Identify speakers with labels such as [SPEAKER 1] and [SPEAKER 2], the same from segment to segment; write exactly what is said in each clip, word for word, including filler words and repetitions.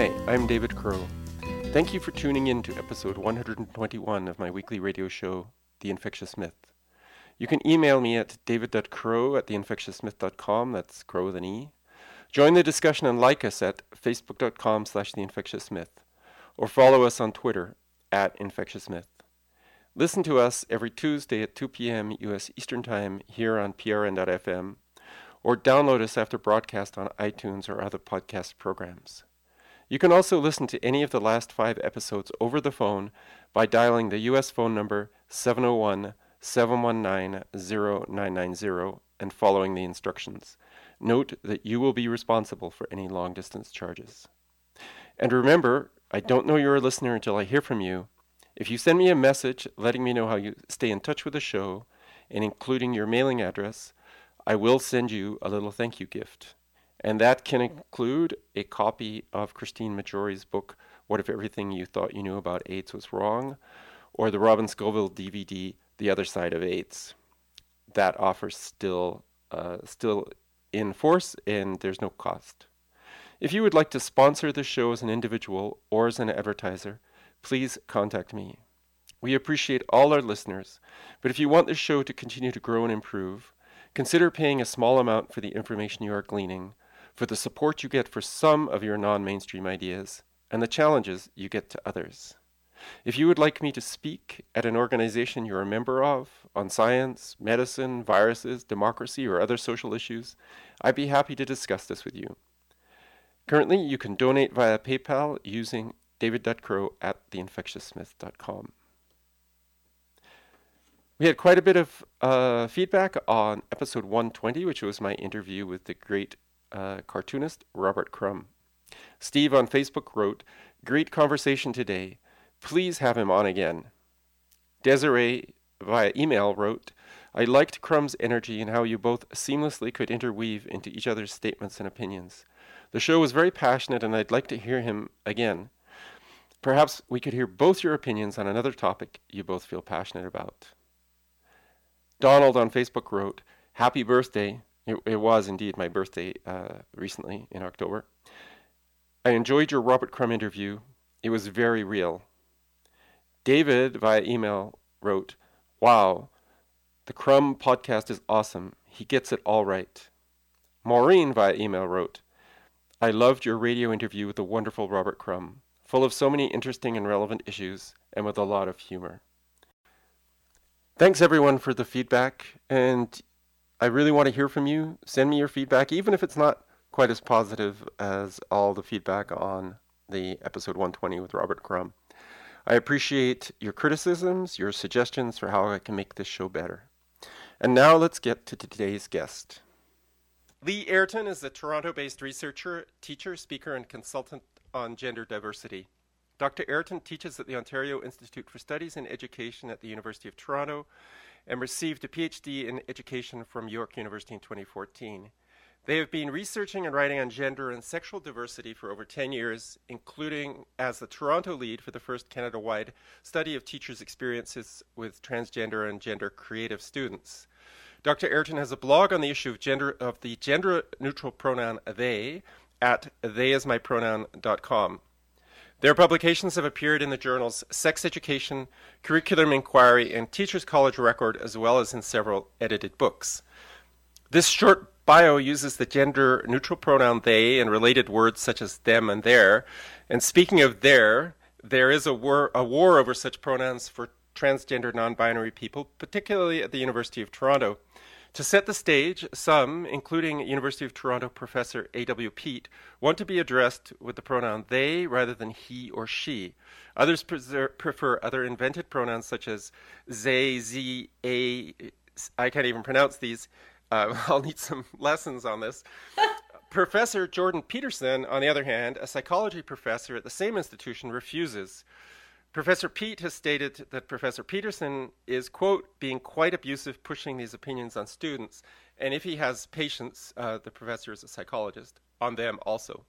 [SPEAKER 1] Hi, I'm David Crow. Thank you for tuning in to episode one hundred twenty-one of my weekly radio show, The Infectious Myth. You can email me at david.crow at theinfectiousmyth dot com, that's crow with an E. Join the discussion and like us at facebook.com slash theinfectiousmyth, or follow us on Twitter at infectiousmyth. Listen to us every Tuesday at two p.m. U S Eastern Time here on P R N dot F M, or download us after broadcast on iTunes or other podcast programs. You can also listen to any of the last five episodes over the phone by dialing the U S phone number seven oh one, seven one nine, oh nine nine oh and following the instructions. Note that you will be responsible for any long-distance charges. And remember, I don't know you're a listener until I hear from you. If you send me a message letting me know how you stay in touch with the show, and including your mailing address, I will send you a little thank you gift. And that can include a copy of Christine Majori's book, What If Everything You Thought You Knew About AIDS Was Wrong, or the Robin Scoville D V D, The Other Side of AIDS. That offer's still, uh, still in force, and there's no cost. If you would like to sponsor the show as an individual or as an advertiser, please contact me. We appreciate all our listeners, but if you want the show to continue to grow and improve, consider paying a small amount for the information you are gleaning, for the support you get for some of your non-mainstream ideas, and the challenges you get to others. If you would like me to speak at an organization you're a member of on science, medicine, viruses, democracy, or other social issues, I'd be happy to discuss this with you. Currently, you can donate via PayPal using david.crow at theinfectiousmyth dot com. We had quite a bit of uh, feedback on episode one twenty, which was my interview with the great uh, cartoonist Robert Crumb. Steve on Facebook wrote, "Great conversation today. Please have him on again." Desiree via email wrote, "I liked Crumb's energy and how you both seamlessly could interweave into each other's statements and opinions. The show was very passionate and I'd like to hear him again. Perhaps we could hear both your opinions on another topic you both feel passionate about." Donald on Facebook wrote, "Happy birthday." It, it was indeed my birthday uh, recently in October. "I enjoyed your Robert Crumb interview. It was very real." David via email wrote, "Wow, the Crumb podcast is awesome. He gets it all right." Maureen via email wrote, "I loved your radio interview with the wonderful Robert Crumb, full of so many interesting and relevant issues and with a lot of humor." Thanks everyone for the feedback, and I really want to hear from you. Send me your feedback, even if it's not quite as positive as all the feedback on the episode one twenty with Robert Crumb. I appreciate your criticisms, your suggestions for how I can make this show better. And now let's get to today's guest. Lee Ayrton is a Toronto-based researcher, teacher, speaker, and consultant on gender diversity. Doctor Ayrton teaches at the Ontario Institute for Studies in Education at the University of Toronto and received a P H D in education from York University in twenty fourteen. They have been researching and writing on gender and sexual diversity for over ten years, including as the Toronto lead for the first Canada-wide study of teachers' experiences with transgender and gender creative students. Doctor Ayrton has a blog on the issue of gender of the gender-neutral pronoun they at they is my pronoun dot com. Their publications have appeared in the journals Sex Education, Curriculum Inquiry, and Teachers College Record, as well as in several edited books. This short bio uses the gender-neutral pronoun they and related words such as them and their. And speaking of their, there is a war, a war over such pronouns for transgender non-binary people, particularly at the University of Toronto. To set the stage, some, including University of Toronto professor A W Peat, want to be addressed with the pronoun they rather than he or she. Others prefer other invented pronouns such as they, ze, a, I can't even pronounce these. Uh, I'll need some lessons on this. Professor Jordan Peterson, on the other hand, a psychology professor at the same institution, refuses. Professor Peat has stated that Professor Peterson is, quote, being quite abusive pushing these opinions on students, and if he has patience, uh, the professor is a psychologist, on them also.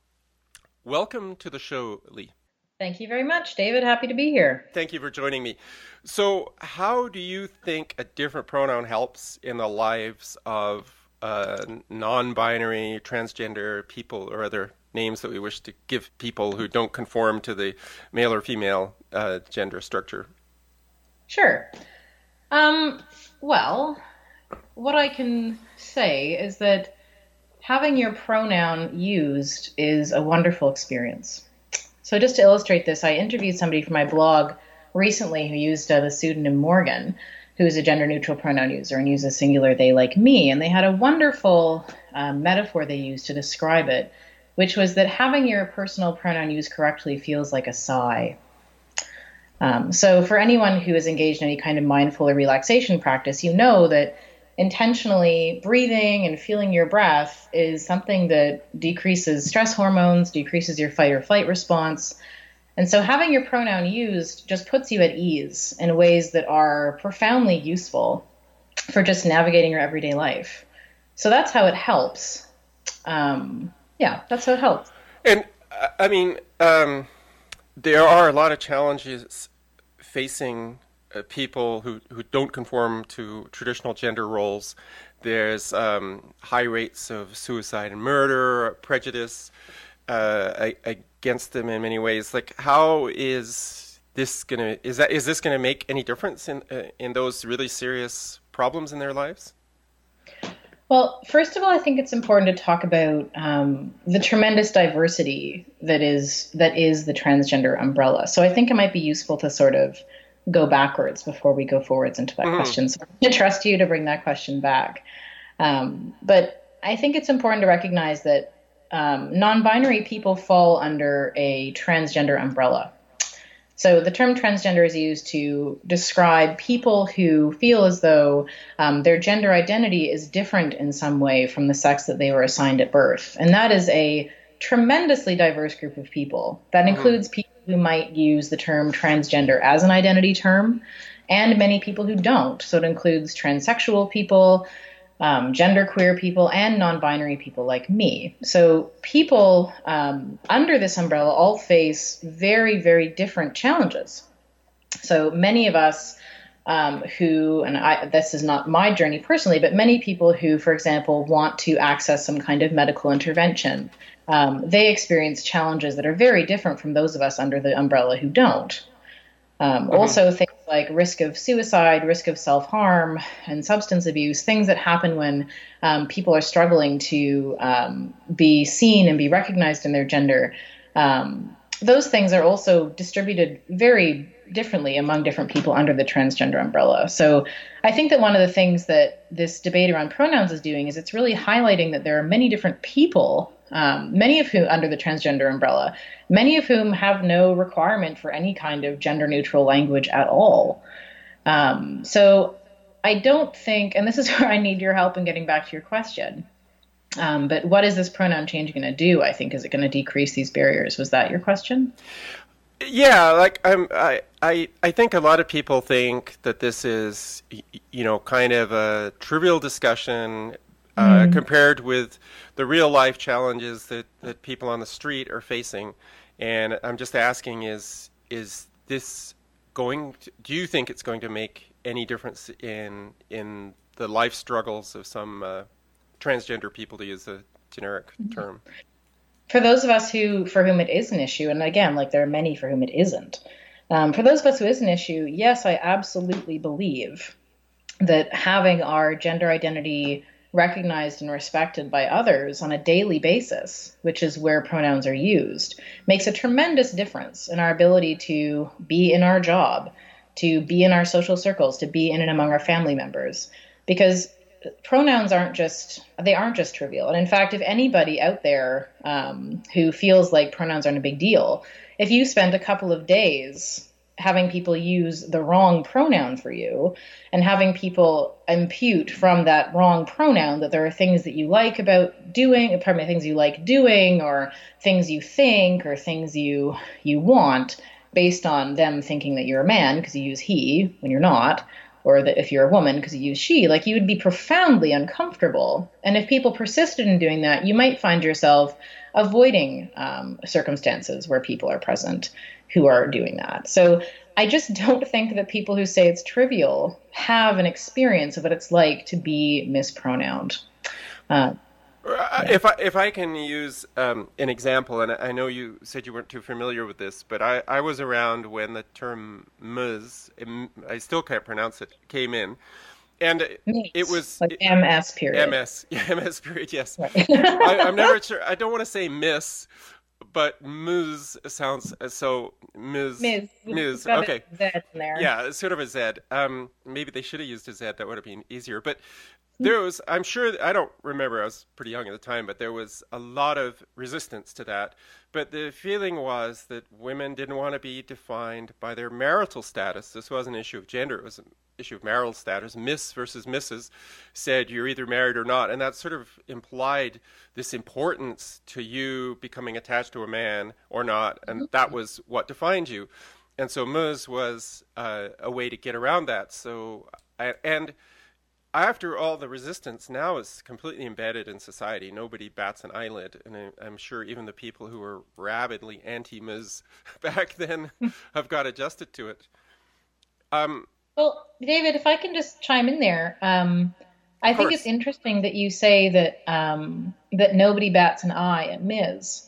[SPEAKER 1] Welcome to the show, Lee.
[SPEAKER 2] Thank you very much, David. Happy to be here.
[SPEAKER 1] Thank you for joining me. So how do you think a different pronoun helps in the lives of uh, non-binary, transgender people or other names that we wish to give people who don't conform to the male or female uh, gender structure?
[SPEAKER 2] Sure. Um, well, what I can say is that having your pronoun used is a wonderful experience. So just to illustrate this, I interviewed somebody for my blog recently who used uh, the pseudonym Morgan, who is a gender-neutral pronoun user and uses singular they like me. And they had a wonderful uh, metaphor they used to describe it, which was that having your personal pronoun used correctly feels like a sigh. Um, so for anyone who is engaged in any kind of mindful or relaxation practice, you know that intentionally breathing and feeling your breath is something that decreases stress hormones, decreases your fight or flight response. And so having your pronoun used just puts you at ease in ways that are profoundly useful for just navigating your everyday life. So that's how it helps. Um, yeah, that's how it helps.
[SPEAKER 1] And I mean, um, there are a lot of challenges facing uh, people who, who don't conform to traditional gender roles. There's um, high rates of suicide and murder, prejudice uh, against them in many ways. Like, how is this gonna is that is this gonna make any difference in uh, in those really serious problems in their lives?
[SPEAKER 2] Well, first of all, I think it's important to talk about um, the tremendous diversity that is that is the transgender umbrella. So I think it might be useful to sort of go backwards before we go forwards into that mm-hmm. question. So I'm going to trust you to bring that question back. Um, but I think it's important to recognize that um, non-binary people fall under a transgender umbrella. So the term transgender is used to describe people who feel as though um, their gender identity is different in some way from the sex that they were assigned at birth. And that is a tremendously diverse group of people. That mm-hmm. includes people who might use the term transgender as an identity term, and many people who don't. So it includes transsexual people, Um, genderqueer people, and non-binary people like me. So people um, under this umbrella all face very, very different challenges. So many of us um, who, and I, this is not my journey personally, but many people who, for example, want to access some kind of medical intervention, um, they experience challenges that are very different from those of us under the umbrella who don't. Um, mm-hmm. Also, things like risk of suicide, risk of self-harm, and substance abuse, things that happen when um, people are struggling to um, be seen and be recognized in their gender. Um, those things are also distributed very differently among different people under the transgender umbrella. So I think that one of the things that this debate around pronouns is doing is it's really highlighting that there are many different people, um, many of whom under the transgender umbrella, many of whom have no requirement for any kind of gender neutral language at all. Um, so I don't think, and this is where I need your help in getting back to your question, um, but what is this pronoun change going to do? I think, is it going to decrease these barriers? Was that your question?
[SPEAKER 1] Yeah, like I'm, I, I, I think a lot of people think that this is, you know, kind of a trivial discussion uh, mm. compared with the real life challenges that, that people on the street are facing. And I'm just asking, is is this going to, do you think it's going to make any difference in in the life struggles of some uh, transgender people, to use a generic term?
[SPEAKER 2] For those of us who, for whom it is an issue, and again, like there are many for whom it isn't, um, for those of us who is an issue, yes, I absolutely believe that having our gender identity recognized and respected by others on a daily basis, which is where pronouns are used, makes a tremendous difference in our ability to be in our job, to be in our social circles, to be in and among our family members. Because pronouns aren't just, they aren't just trivial. And in fact, if anybody out there um, who feels like pronouns aren't a big deal, if you spend a couple of days having people use the wrong pronoun for you and having people impute from that wrong pronoun that there are things that you like about doing, pardon me, things you like doing or things you think or things you you want based on them thinking that you're a man because you use he when you're not, or that if you're a woman because you use she, like you would be profoundly uncomfortable. And if people persisted in doing that, you might find yourself avoiding um, circumstances where people are present who are doing that. So I just don't think that people who say it's trivial have an experience of what it's like to be mispronounced. Uh,
[SPEAKER 1] Uh,
[SPEAKER 2] Yeah.
[SPEAKER 1] If I if I can use um, an example, and I know you said you weren't too familiar with this, but I, I was around when the term "ms," im- I still can't pronounce it, came in, and it, it
[SPEAKER 2] Meat,
[SPEAKER 1] was
[SPEAKER 2] like
[SPEAKER 1] it,
[SPEAKER 2] M S period.
[SPEAKER 1] M S, yeah, M S period, yes.
[SPEAKER 2] Right.
[SPEAKER 1] I, I'm never sure. I don't want to say "miss," but "ms" sounds uh, so "ms."
[SPEAKER 2] Miz, it's
[SPEAKER 1] "Ms."
[SPEAKER 2] got a
[SPEAKER 1] Okay,
[SPEAKER 2] Z in there.
[SPEAKER 1] yeah, it's sort of a Z. Um, maybe they should have used a Z. That would have been easier. But there was, I'm sure, I don't remember, I was pretty young at the time, but there was a lot of resistance to that. But the feeling was that women didn't want to be defined by their marital status. This wasn't an issue of gender, it was an issue of marital status. Miss versus Missus said you're either married or not. And that sort of implied this importance to you becoming attached to a man or not. And that was what defined you. And so Ms was uh, a way to get around that. So, I, and after all the resistance, now is completely embedded in society. Nobody bats an eyelid, and I, I'm sure even the people who were rabidly anti-Ms back then have got adjusted to it. Um,
[SPEAKER 2] Well, David, if I can just chime in there, um,
[SPEAKER 1] of
[SPEAKER 2] I think it's
[SPEAKER 1] course,
[SPEAKER 2] interesting that you say that um, that nobody bats an eye at Miz.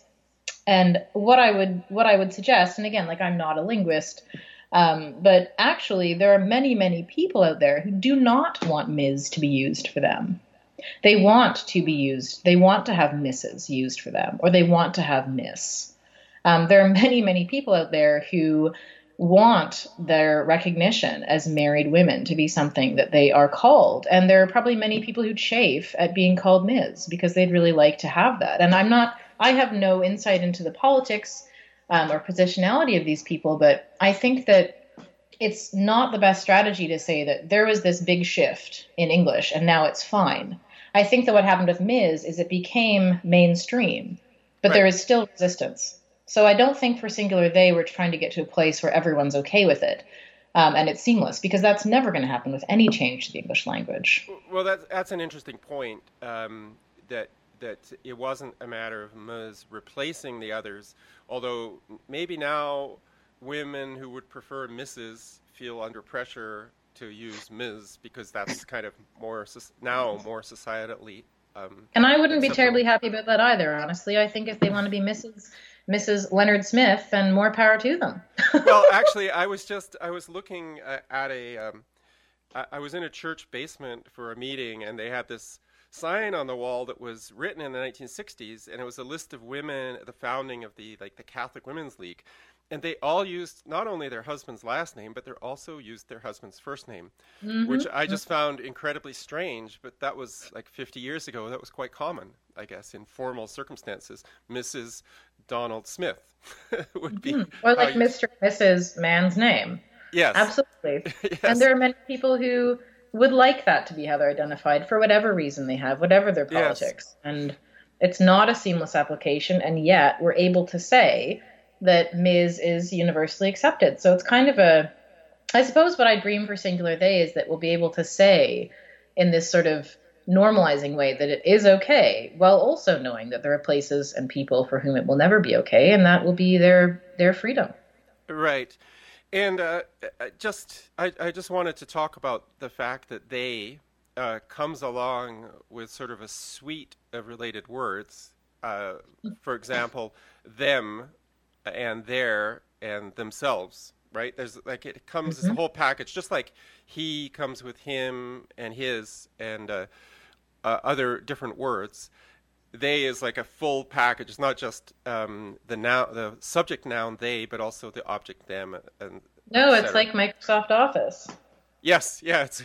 [SPEAKER 2] And what I would what I would suggest, and again, like I'm not a linguist, um, but actually there are many many people out there who do not want Miz to be used for them. They want to be used. They want to have Misses used for them, or they want to have Miss. Um, there are many many people out there who want their recognition as married women to be something that they are called. And there are probably many people who chafe at being called Miz because they'd really like to have that. And I'm not, I have no insight into the politics um, or positionality of these people, but I think that it's not the best strategy to say that there was this big shift in English and now it's fine. I think that what happened with Miz is it became mainstream, but
[SPEAKER 1] right.
[SPEAKER 2] there is still resistance. So I don't think for singular they we're trying to get to a place where everyone's okay with it um, and it's seamless, because that's never going to happen with any change to the English language.
[SPEAKER 1] Well, that's that's an interesting point. Um, that that it wasn't a matter of Ms replacing the others, although maybe now women who would prefer Missus feel under pressure to use Miz because that's kind of more soc- now more societally um,
[SPEAKER 2] And I wouldn't be terribly
[SPEAKER 1] acceptable.
[SPEAKER 2] happy about that either, honestly. I think if they want to be Missus Missus Leonard Smith, then more power to them.
[SPEAKER 1] Well, actually, I was just I was looking a- at a um, I, I was in a church basement for a meeting, and they had this sign on the wall that was written in the nineteen sixties, and it was a list of women at the founding of the like the Catholic Women's League, and they all used not only their husband's last name, but they also used their husband's first name, which I
[SPEAKER 2] Mm-hmm.
[SPEAKER 1] just found incredibly strange. But that was like fifty years ago. That was quite common, I guess, in formal circumstances. Missus Donald Smith would be
[SPEAKER 2] Mm-hmm. Or
[SPEAKER 1] how
[SPEAKER 2] like
[SPEAKER 1] you.
[SPEAKER 2] Mister Missus Man's name.
[SPEAKER 1] Yes,
[SPEAKER 2] Absolutely. And
[SPEAKER 1] yes,
[SPEAKER 2] there are many people who would like that to be how they're identified for whatever reason they have, whatever their
[SPEAKER 1] yes.
[SPEAKER 2] politics. And it's not a seamless application, and yet we're able to say that Miz is universally accepted. So it's kind of a, I suppose what I dream for singular they is that we'll be able to say in this sort of normalizing way that it is okay, while also knowing that there are places and people for whom it will never be okay, and that will be their their freedom.
[SPEAKER 1] Right. And uh, I just I, I just wanted to talk about the fact that they uh, comes along with sort of a suite of related words. Uh, for example, them and their and themselves. Right? There's like it comes as a
[SPEAKER 2] Hmm.
[SPEAKER 1] whole package, just like he comes with him and his and uh, uh, other different words. They is like a full package. It's not just um, the noun, the subject noun they, but also the object them, and
[SPEAKER 2] No, it's
[SPEAKER 1] et cetera.
[SPEAKER 2] like Microsoft Office.
[SPEAKER 1] Yes, yeah, it's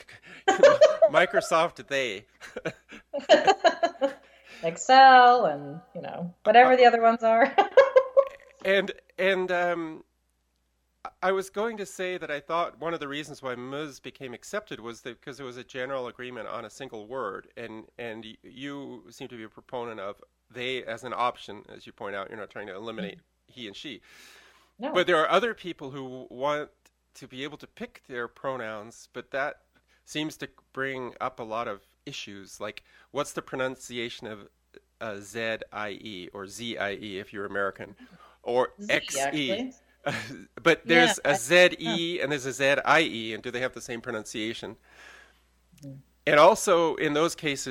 [SPEAKER 1] Microsoft they.
[SPEAKER 2] Excel and, you know,
[SPEAKER 1] Uh,
[SPEAKER 2] whatever the other ones are.
[SPEAKER 1] and and um, I was going to say that I thought one of the reasons why Ms became accepted was that because there was a general agreement on a single word, and and y- you seem to be a proponent of they as an option, as you point out. You're not trying to eliminate he and she. But
[SPEAKER 2] No.
[SPEAKER 1] there are other people who want to be able to pick their pronouns, but that seems to bring up a lot of issues. Like, what's the pronunciation of uh, Z I E or Z I E if you're American, or
[SPEAKER 2] Z,
[SPEAKER 1] X E?
[SPEAKER 2] actually.
[SPEAKER 1] But
[SPEAKER 2] Yeah.
[SPEAKER 1] there's a
[SPEAKER 2] I, huh.
[SPEAKER 1] Z E and there's a Z I E, and do they have the same pronunciation?
[SPEAKER 2] Mhm.
[SPEAKER 1] And also, in those cases,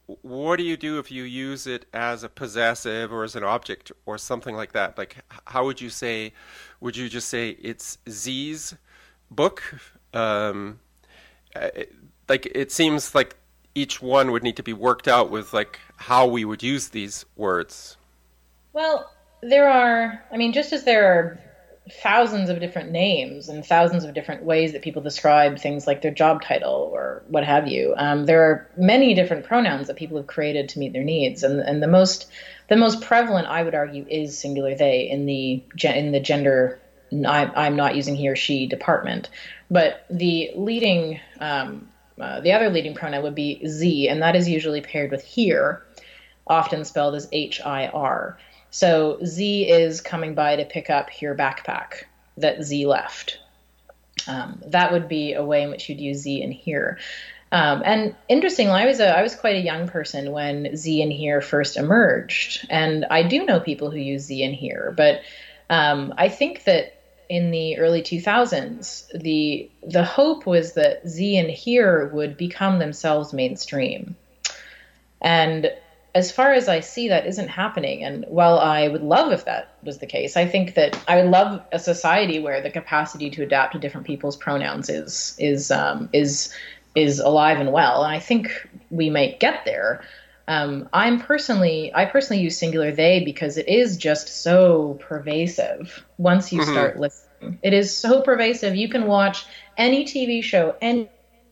[SPEAKER 1] what do you do if you use it as a possessive or as an object or something like that? Like, how would you say, would you just say it's Z's book? Um, it, like, it seems like each one would need to be worked out with like how we would use these words.
[SPEAKER 2] Well, there are, I mean, just as there are thousands of different names and thousands of different ways that people describe things like their job title or what have you, um, there are many different pronouns that people have created to meet their needs. And, and the most the most prevalent, I would argue, is singular they in the in the gender I'm, I'm not using he or she department. But the leading, um, uh, the other leading pronoun would be Z, and that is usually paired with here, often spelled as H I R. So Z is coming by to pick up your backpack that Z left. Um, that would be a way in which you'd use Z and here. Um, and interestingly, I was a, I was quite a young person when Z and here first emerged, and I do know people who use Z and here. But um, I think that in the early two thousands, the the hope was that Z and here would become themselves mainstream, and as far as I see, that isn't happening. And while I would love if that was the case, I think that I would love a society where the capacity to adapt to different people's pronouns is is um, is is alive and well. And I think we might get there. Um, I'm personally, I personally use singular they because it is just so pervasive. Once you mm-hmm. start listening, it is so pervasive. You can watch any T V show, any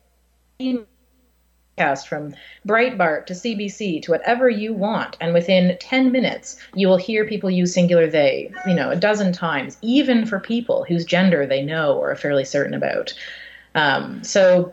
[SPEAKER 2] cast from Breitbart to C B C to whatever you want, and within ten minutes you will hear people use singular they, you know, a dozen times, even for people whose gender they know or are fairly certain about. Um, so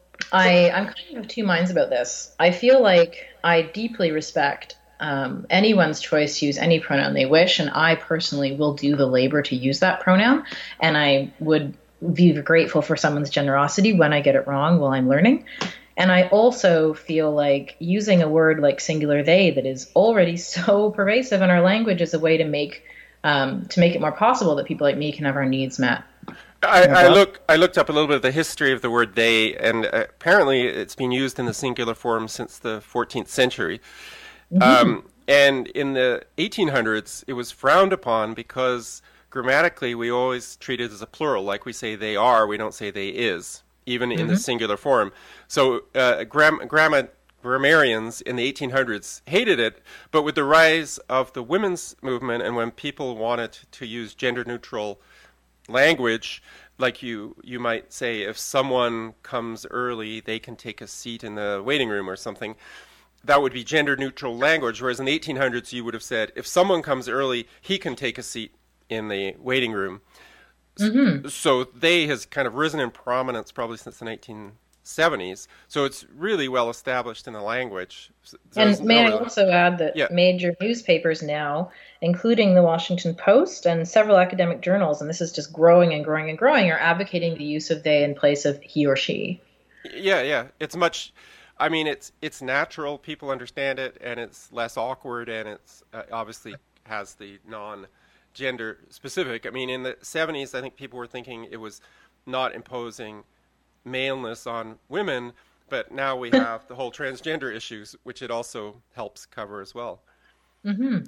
[SPEAKER 2] I, I'm kind of of two minds about this. I feel like I deeply respect um, anyone's choice to use any pronoun they wish, and I personally will do the labor to use that pronoun, and I would be grateful for someone's generosity when I get it wrong while I'm learning. And I also feel like using a word like singular they that is already so pervasive in our language is a way to make um, to make it more possible that people like me can have our needs met.
[SPEAKER 1] I, I look I looked up a little bit of the history of the word they, and apparently it's been used in the singular form since the fourteenth century. Mm-hmm. Um, and in the eighteen hundreds, it was frowned upon because grammatically we always treat it as a plural. Like we say they are, we don't say they is, even mm-hmm. in the singular form. So uh, gram- grammar, grammarians in the eighteen hundreds hated it, but with the rise of the women's movement and when people wanted to use gender-neutral language, like you, you might say if someone comes early, they can take a seat in the waiting room or something. That would be gender-neutral language, whereas in the eighteen hundreds you would have said if someone comes early, he can take a seat in the waiting room. Mm-hmm. So they has kind of risen in prominence probably since the nineteen seventies. So it's really well established in the language.
[SPEAKER 2] There's and may no I also add that yeah. major newspapers now, including the Washington Post and several academic journals, and this is just growing and growing and growing, are advocating the use of they in place of he or she.
[SPEAKER 1] Yeah, yeah. It's much, I mean, it's it's natural. People understand it, and it's less awkward, and it's uh, obviously has the non- gender specific. I mean, in the seventies, I think people were thinking it was not imposing maleness on women, but now we have the whole transgender issues, which it also helps cover as well. Mm-hmm.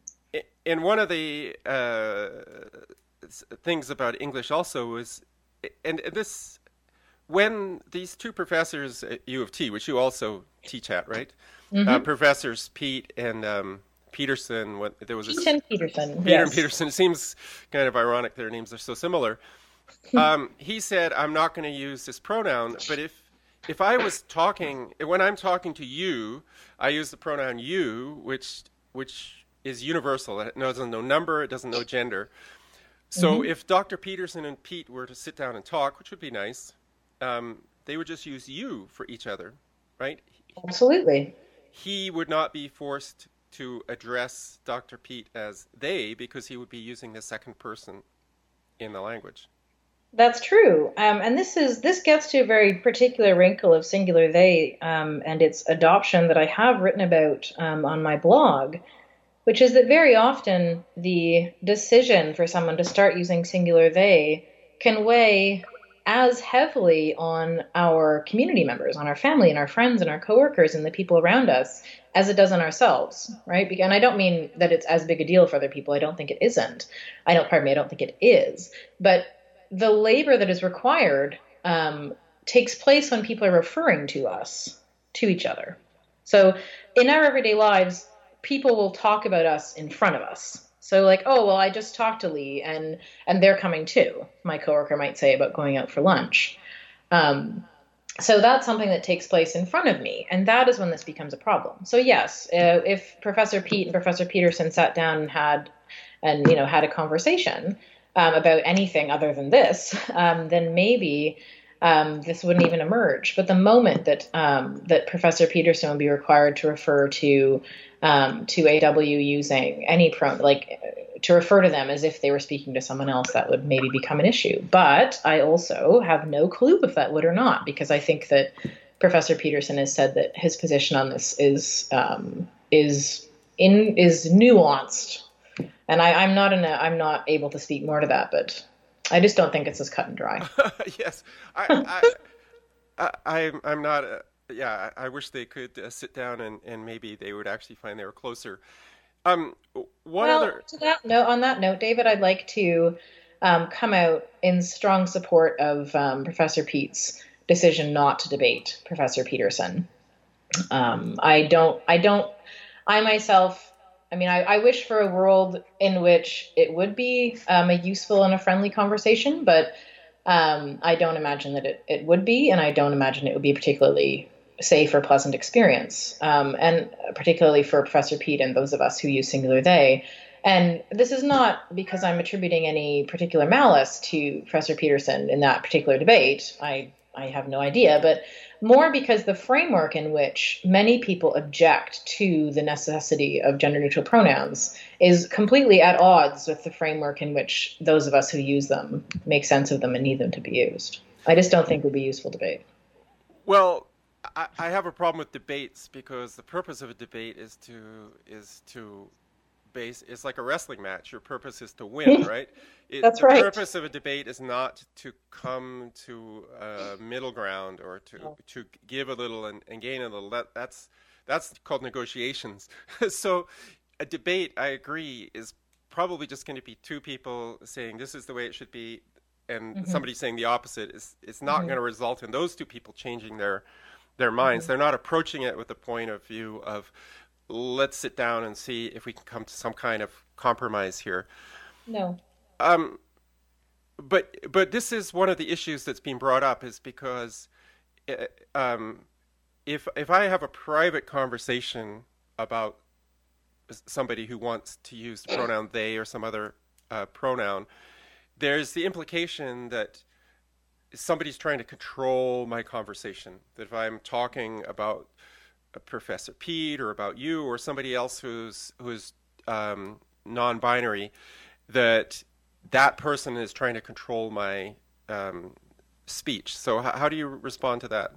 [SPEAKER 1] And one of the uh, things about English also is, and this, when these two professors at U of T, which you also teach at, right? Mm-hmm. Uh, professors Pete and um, Peterson, what there was
[SPEAKER 2] Pete a, and Peterson.
[SPEAKER 1] Peter
[SPEAKER 2] yes.
[SPEAKER 1] and Peterson. It seems kind of ironic their names are so similar. Um, he said, "I'm not going to use this pronoun, but if if I was talking, when I'm talking to you, I use the pronoun you, which which is universal. It doesn't know number, it doesn't know gender. So mm-hmm. if Doctor Peterson and Pete were to sit down and talk, which would be nice, um, they would just use you for each other, right?
[SPEAKER 2] Absolutely.
[SPEAKER 1] He would not be forced to address Doctor Pete as they because he would be using the second person in the language."
[SPEAKER 2] That's true, um, and this is this gets to a very particular wrinkle of singular they um, and its adoption that I have written about um, on my blog, which is that very often the decision for someone to start using singular they can weigh as heavily on our community members, on our family and our friends and our coworkers and the people around us as it does on ourselves, right? And I don't mean that it's as big a deal for other people. I don't think it isn't. I don't, pardon me, I don't think it is. But the labor that is required um, takes place when people are referring to us, to each other. So in our everyday lives, people will talk about us in front of us. So like, oh, well, I just talked to Lee and and they're coming too, my coworker might say about going out for lunch. Um, so that's something that takes place in front of me. And that is when this becomes a problem. So yes, uh, if Professor Pete and Professor Peterson sat down and had, and, you know, had a conversation um, about anything other than this, um, then maybe um, this wouldn't even emerge. But the moment that um, that Professor Peterson would be required to refer to Um, to A W using any pronoun, like to refer to them as if they were speaking to someone else, that would maybe become an issue. But I also have no clue if that would or not, because I think that Professor Peterson has said that his position on this is um, is in is nuanced, and I, I'm not in a, I'm not able to speak more to that, but I just don't think it's as cut and dry.
[SPEAKER 1] Yes, I, I, I, I'm I'm not. Uh, yeah, I I wish they could uh, sit down and, and maybe they would actually find they were closer. Um, one
[SPEAKER 2] Well,
[SPEAKER 1] other.
[SPEAKER 2] to that note, on that note, David, I'd like to um, come out in strong support of um, Professor Pete's decision not to debate Professor Peterson. Um, I don't, I don't, I myself, I mean, I, I wish for a world in which it would be um, a useful and a friendly conversation, but um, I don't imagine that it, it would be, and I don't imagine it would be particularly safe or pleasant experience, um, and particularly for Professor Pete and those of us who use singular they. And this is not because I'm attributing any particular malice to Professor Peterson in that particular debate. I, I have no idea, but more because the framework in which many people object to the necessity of gender-neutral pronouns is completely at odds with the framework in which those of us who use them make sense of them and need them to be used. I just don't think it would be useful debate.
[SPEAKER 1] Well, I, I have a problem with debates because the purpose of a debate is to is to base. It's like a wrestling match. Your purpose is to win, right? It,
[SPEAKER 2] That's
[SPEAKER 1] the
[SPEAKER 2] right.
[SPEAKER 1] purpose of a debate is not to come to a middle ground or to
[SPEAKER 2] Oh.
[SPEAKER 1] to give a little and, and gain a little. That that's that's called negotiations. So a debate, I agree, is probably just going to be two people saying this is the way it should be, and
[SPEAKER 2] Mm-hmm.
[SPEAKER 1] somebody saying the opposite. Is it's not
[SPEAKER 2] Mm-hmm.
[SPEAKER 1] going to result in those two people changing their their minds.
[SPEAKER 2] Mm-hmm.
[SPEAKER 1] They're not approaching it with the point of view of let's sit down and see if we can come to some kind of compromise here.
[SPEAKER 2] No.
[SPEAKER 1] Um, but but this is one of the issues that's being brought up is because uh, um, if if I have a private conversation about somebody who wants to use the pronoun they or some other uh, pronoun, there's the implication that somebody's trying to control my conversation. That if I'm talking about a Professor Pete or about you or somebody else who's who's um, non-binary, that that person is trying to control my um, speech. So h- how do you respond to that?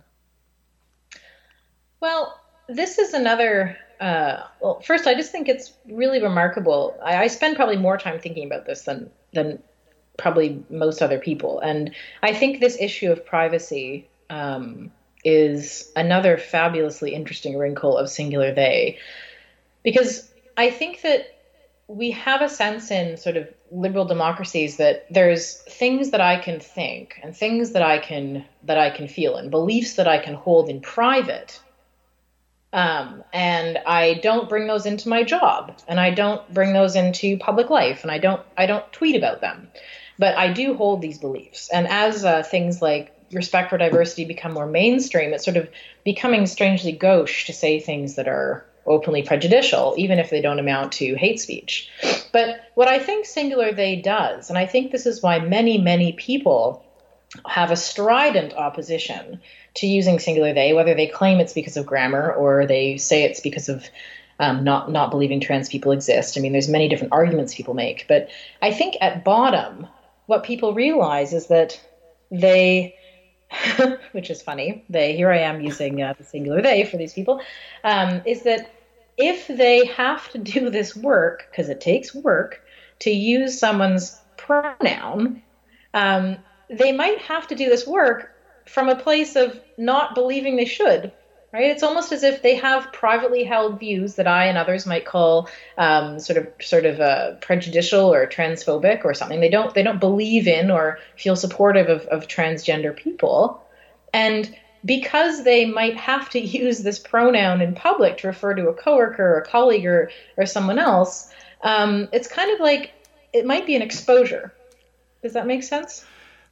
[SPEAKER 2] Well, this is another. Uh, well, first, I just think it's really remarkable. I, I spend probably more time thinking about this than than probably most other people, and I think this issue of privacy um, is another fabulously interesting wrinkle of singular they, because I think that we have a sense in sort of liberal democracies that there's things that I can think and things that I can that I can feel and beliefs that I can hold in private. Um, and I don't bring those into my job, and I don't bring those into public life, and I don't I don't tweet about them, but I do hold these beliefs. And as uh, things like respect for diversity become more mainstream, it's sort of becoming strangely gauche to say things that are openly prejudicial, even if they don't amount to hate speech. But what I think singular they does, and I think this is why many many people have a strident opposition to using singular they, whether they claim it's because of grammar or they say it's because of um, not not believing trans people exist. I mean, there's many different arguments people make, but I think at bottom, what people realize is that they, which is funny, they here I am using uh, the singular they for these people, um, is that if they have to do this work, because it takes work to use someone's pronoun, um, they might have to do this work from a place of not believing they should. Right? It's almost as if they have privately held views that I and others might call um, sort of sort of uh, prejudicial or transphobic or something. They don't they don't believe in or feel supportive of, of transgender people, and because they might have to use this pronoun in public to refer to a coworker or a colleague or or someone else, um, it's kind of like it might be an exposure. Does that make sense?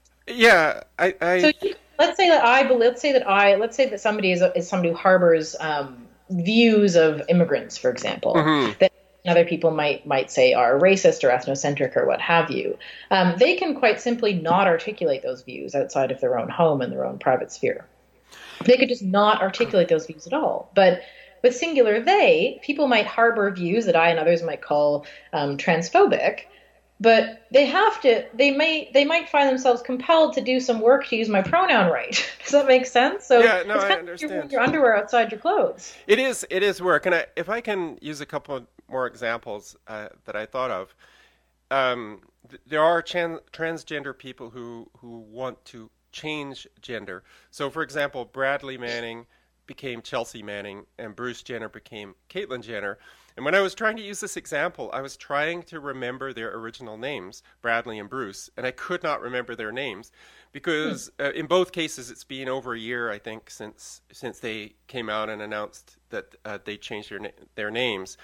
[SPEAKER 1] Yeah, I, I
[SPEAKER 2] So you, let's say that I, let's say that I, let's say that somebody is, a, is somebody who harbors um, views of immigrants, for example,
[SPEAKER 1] mhm.
[SPEAKER 2] that other people might might say are racist or ethnocentric or what have you. Um, they can quite simply not articulate those views outside of their own home and their own private sphere. They could just not articulate those views at all. But with singular they, people might harbor views that I and others might call um, transphobic. But they have to, they may, they might find themselves compelled to do some work to use my pronoun right. Does that make sense? So
[SPEAKER 1] Yeah, no,
[SPEAKER 2] it's
[SPEAKER 1] I
[SPEAKER 2] kind
[SPEAKER 1] understand.
[SPEAKER 2] of like your underwear outside your clothes.
[SPEAKER 1] It is it is work, and I, if I can use a couple of more examples uh, that I thought of, um, th- there are tran- transgender people who who want to change gender. So, for example, Bradley Manning became Chelsea Manning, and Bruce Jenner became Caitlyn Jenner. And when I was trying to use this example, I was trying to remember their original names, Bradley and Bruce, and I could not remember their names because uh, in both cases it's been over a year, I think, since since they came out and announced that uh, they changed their na- their names.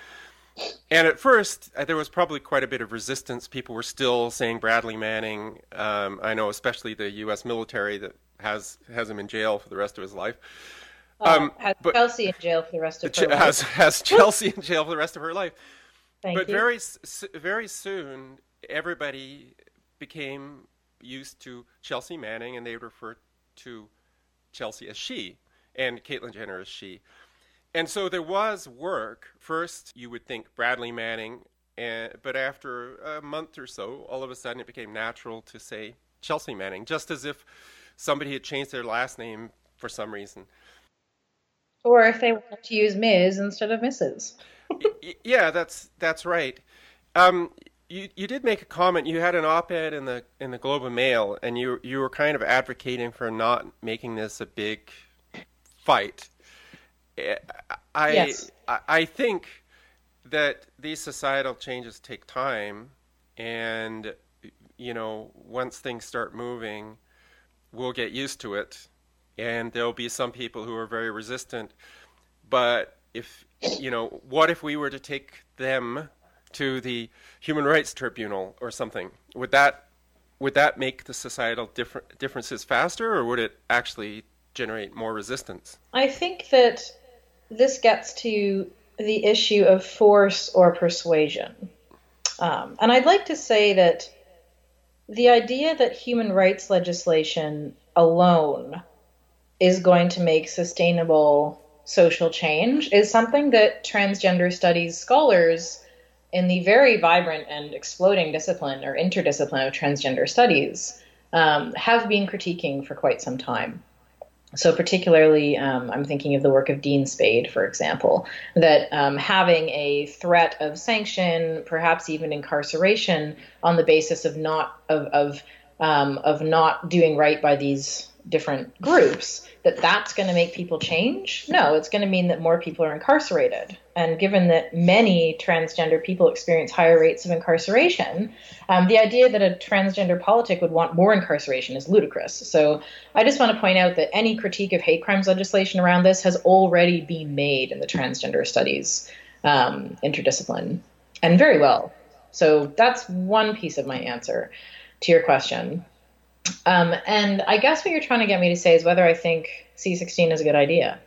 [SPEAKER 1] And at first, uh, there was probably quite a bit of resistance. People were still saying Bradley Manning. Um, I know, especially the U S military that has has him in jail for the rest of his life.
[SPEAKER 2] Uh,
[SPEAKER 1] Um,
[SPEAKER 2] has
[SPEAKER 1] but
[SPEAKER 2] Chelsea in jail for the rest of
[SPEAKER 1] Ch-
[SPEAKER 2] her life.
[SPEAKER 1] has has Chelsea in jail for the rest of her life.
[SPEAKER 2] Thank
[SPEAKER 1] But
[SPEAKER 2] you.
[SPEAKER 1] very s- very soon, everybody became used to Chelsea Manning, and they refer to Chelsea as she, and Caitlyn Jenner as she. And so there was work. First, you would think Bradley Manning, and, but after a month or so, all of a sudden it became natural to say Chelsea Manning, just as if somebody had changed their last name for some reason.
[SPEAKER 2] Or if they wanted to use Miz instead of Missus
[SPEAKER 1] Y- Yeah, that's that's right. Um, you you did make a comment. You had an op-ed in the in the Globe and Mail, and you you were kind of advocating for not making this a big fight. Eh, I
[SPEAKER 2] Yes.
[SPEAKER 1] I, I think that these societal changes take time, and you know, once things start moving, we'll get used to it, and there'll be some people who are very resistant. But if, you know, what if we were to take them to the Human Rights Tribunal or something? Would that would that make the societal differ- differences faster, or would it actually generate more resistance?
[SPEAKER 2] I think that this gets to the issue of force or persuasion. Um, and I'd like to say that the idea that human rights legislation alone is going to make sustainable social change is something that transgender studies scholars in the very vibrant and exploding discipline or interdiscipline of transgender studies um, have been critiquing for quite some time. So particularly, um, I'm thinking of the work of Dean Spade, for example, that um, having a threat of sanction, perhaps even incarceration, on the basis of not of of um, of not doing right by these different groups, that that's going to make people change? No, it's going to mean that more people are incarcerated. And given that many transgender people experience higher rates of incarceration, um, the idea that a transgender politic would want more incarceration is ludicrous. So I just want to point out that any critique of hate crimes legislation around this has already been made in the transgender studies um, interdiscipline, and very well. So that's one piece of my answer to your question. Um, and I guess what you're trying to get me to say is whether I think C sixteen is a good idea.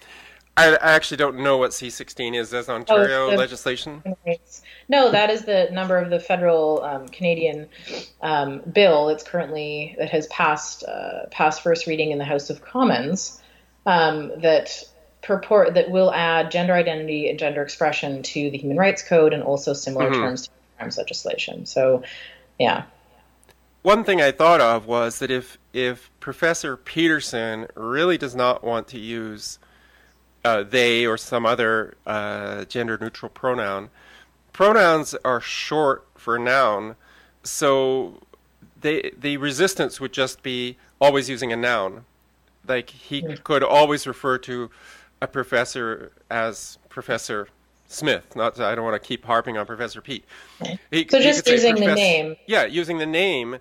[SPEAKER 1] I, I actually don't know what C sixteen is as
[SPEAKER 2] Oh, it's
[SPEAKER 1] Ontario
[SPEAKER 2] the
[SPEAKER 1] legislation.
[SPEAKER 2] no, that is the number of the federal um, Canadian um, bill that's currently that has passed uh, passed first reading in the House of Commons um, that purport that will add gender identity and gender expression to the Human Rights Code and also similar
[SPEAKER 1] Hmm.
[SPEAKER 2] terms to crimes legislation. So, yeah.
[SPEAKER 1] One thing I thought of was that if if Professor Peterson really does not want to use uh, they or some other uh, gender neutral pronoun, pronouns are short for noun, so they the resistance would just be always using a noun. Like he could always refer to a professor as Professor Smith. Not I don't want to keep harping on Professor Pete. He,
[SPEAKER 2] so just using the name.
[SPEAKER 1] Yeah, using the name,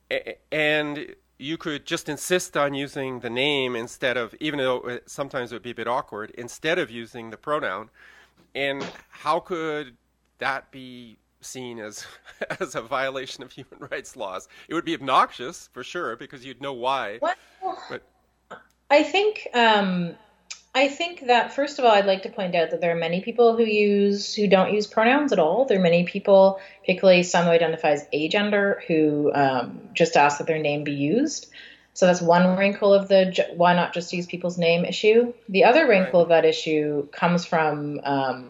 [SPEAKER 1] and you could just insist on using the name instead of, even though sometimes it would be a bit awkward, instead of using the pronoun. And how could that be seen as as a violation of human rights laws? It would be obnoxious for sure because you'd know why.
[SPEAKER 2] Well,
[SPEAKER 1] but
[SPEAKER 2] I think um, I think that first of all, I'd like to point out that there are many people who use who don't use pronouns at all. There are many people, particularly some who identify as agender, who um, just ask that their name be used. So that's one wrinkle of the why not just use people's name issue. The other wrinkle right. of that issue comes from um,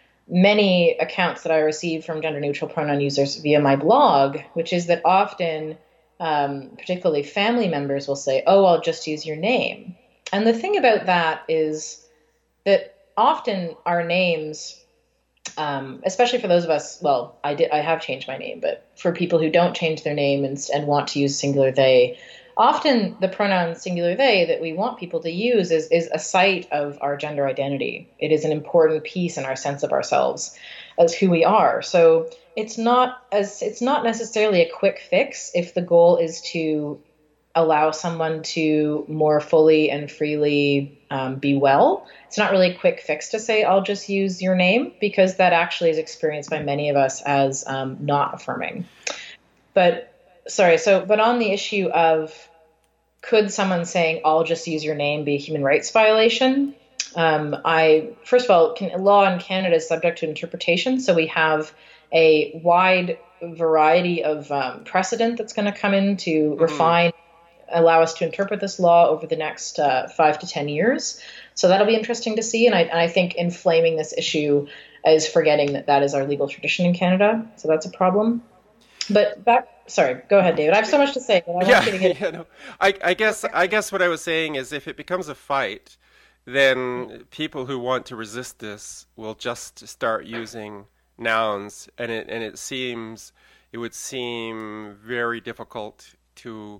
[SPEAKER 2] many accounts that I received from gender-neutral pronoun users via my blog, which is that often, um, particularly family members will say, oh, I'll just use your name. And the thing about that is that often our names, um, especially for those of us, well, I did, I have changed my name, but for people who don't change their name and, and want to use singular they, often the pronoun singular they that we want people to use is, is a site of our gender identity. It is an important piece in our sense of ourselves as who we are. So it's not as it's not necessarily a quick fix if the goal is to allow someone to more fully and freely um, be well. It's not really a quick fix to say, I'll just use your name, because that actually is experienced by many of us as um, not affirming. But Sorry. So, but on the issue of could someone saying I'll just use your name be a human rights violation? Um, I first of all, can, law in Canada is subject to interpretation, so we have a wide variety of um, precedent that's going to come in to mm-hmm. refine, allow us to interpret this law over the next uh, five to ten years. So that'll be interesting to see, and I, and I think inflaming this issue is forgetting that that is our legal tradition in Canada. So that's a problem. But back. Sorry, go ahead, David. I have so much to say, but I
[SPEAKER 1] yeah,
[SPEAKER 2] want you to get.
[SPEAKER 1] Yeah, no. I, I guess I guess what I was saying is, if it becomes a fight, then people who want to resist this will just start using nouns, and it and it seems it would seem very difficult to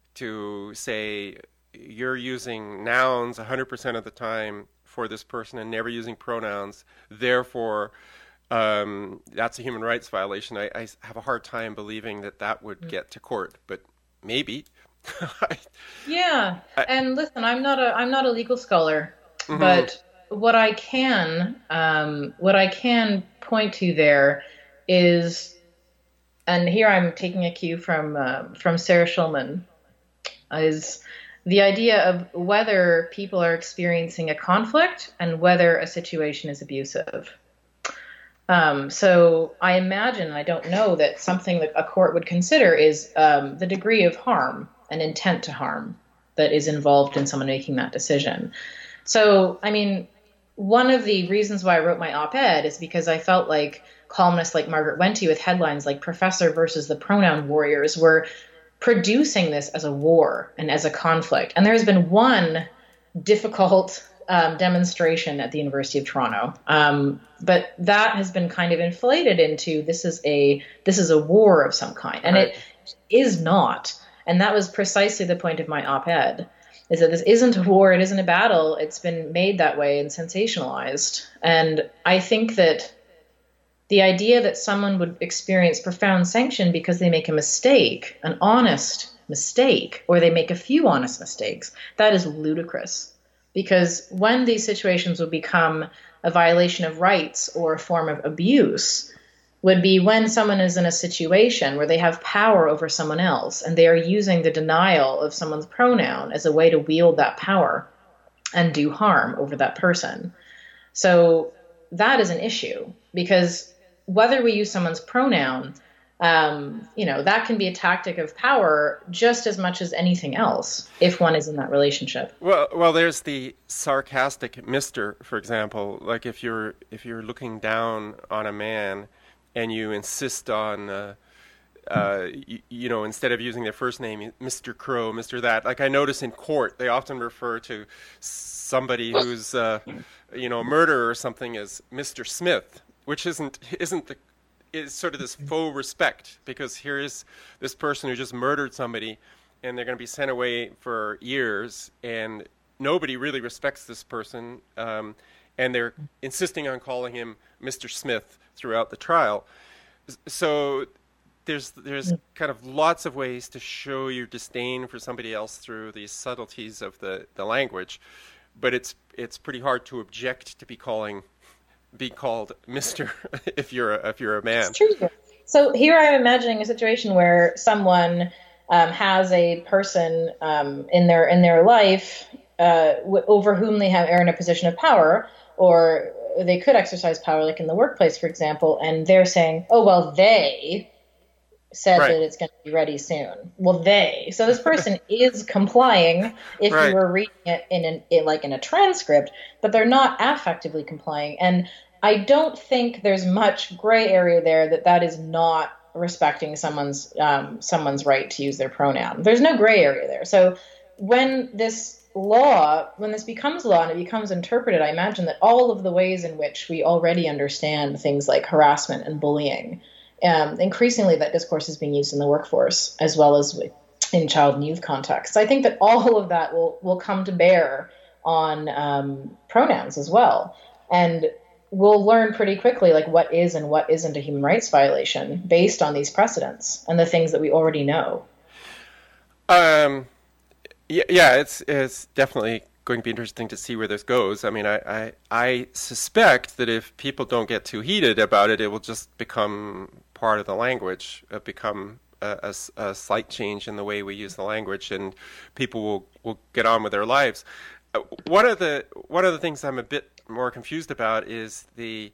[SPEAKER 1] to say you're using nouns one hundred percent of the time for this person and never using pronouns. Therefore, Um, that's a human rights violation. I, I have a hard time believing that that would mm. get to court, but maybe.
[SPEAKER 2] yeah,
[SPEAKER 1] I,
[SPEAKER 2] and listen, I'm not a I'm not a legal scholar, mm-hmm. but what I can um, what I can point to there is, and here I'm taking a cue from uh, from Sarah Schulman, is the idea of whether people are experiencing a conflict and whether a situation is abusive. Um, so I imagine, I don't know, that something that a court would consider is um, the degree of harm and intent to harm that is involved in someone making that decision. So, I mean, one of the reasons why I wrote my op-ed is because I felt like columnists like Margaret Wente with headlines like Professor versus the Pronoun Warriors were producing this as a war and as a conflict. And there's been one difficult Um, demonstration at the University of Toronto, um, but that has been kind of inflated into this is a this is a war of some kind, and right. It is not. And that was precisely the point of my op-ed: is that this isn't a war, it isn't a battle. It's been made that way and sensationalized. And I think that the idea that someone would experience profound sanction because they make a mistake, an honest mistake, or they make a few honest mistakes, that is ludicrous. Because when these situations would become a violation of rights or a form of abuse would be when someone is in a situation where they have power over someone else and they are using the denial of someone's pronoun as a way to wield that power and do harm over that person. So that is an issue, because whether we use someone's pronoun, Um, you know, that can be a tactic of power just as much as anything else if one is in that relationship.
[SPEAKER 1] Well, well, there's the sarcastic Mister, for example. Like if you're if you're looking down on a man and you insist on, uh, uh, you, you know, instead of using their first name, Mister Crow, Mister That. Like I notice in court, they often refer to somebody who's, uh, you know, a murderer or something as Mister Smith, which isn't isn't the is sort of this faux respect, because here is this person who just murdered somebody, and they're going to be sent away for years, and nobody really respects this person, um, and they're insisting on calling him Mister Smith throughout the trial. So there's there's kind of lots of ways to show your disdain for somebody else through these subtleties of the, the language, but it's it's pretty hard to object to be calling be called Mister if you're a, if you're a man.
[SPEAKER 2] It's true. So here I'm imagining a situation where someone um, has a person um, in their in their life uh, w- over whom they have are in a position of power, or they could exercise power, like in the workplace, for example, and they're saying, "Oh well, they said right. that it's going to be ready soon." Well, they. So this person is complying if right. you were reading it in an in like in a transcript, but they're not affectively complying. And I don't think there's much gray area there that that is not respecting someone's um, someone's right to use their pronoun. There's no gray area there. So when this law, when this becomes law and it becomes interpreted, I imagine that all of the ways in which we already understand things like harassment and bullying, um, increasingly that discourse is being used in the workforce as well as in child and youth contexts. I think that all of that will, will come to bear on um, pronouns as well. And we'll learn pretty quickly like what is and what isn't a human rights violation based on these precedents and the things that we already know.
[SPEAKER 1] Um, yeah, yeah, it's it's definitely going to be interesting to see where this goes. I mean, I, I, I suspect that if people don't get too heated about it, it will just become part of the language, uh, become a, a, a slight change in the way we use the language, and people will, will get on with their lives. Uh, one of the one of the things I'm a bit more confused about is the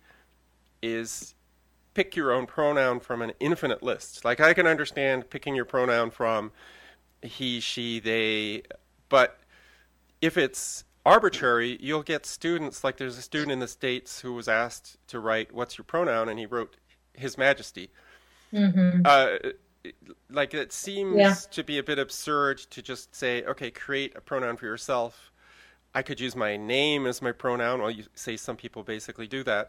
[SPEAKER 1] is pick your own pronoun from an infinite list. Like, I can understand picking your pronoun from he, she, they, but if it's arbitrary, you'll get students, like there's a student in the States who was asked to write, "What's your pronoun?" and he wrote His Majesty. Mm-hmm. Uh, like, it seems yeah. to be a bit absurd to just say, okay, create a pronoun for yourself. I could use my name as my pronoun. Well, you say some people basically do that.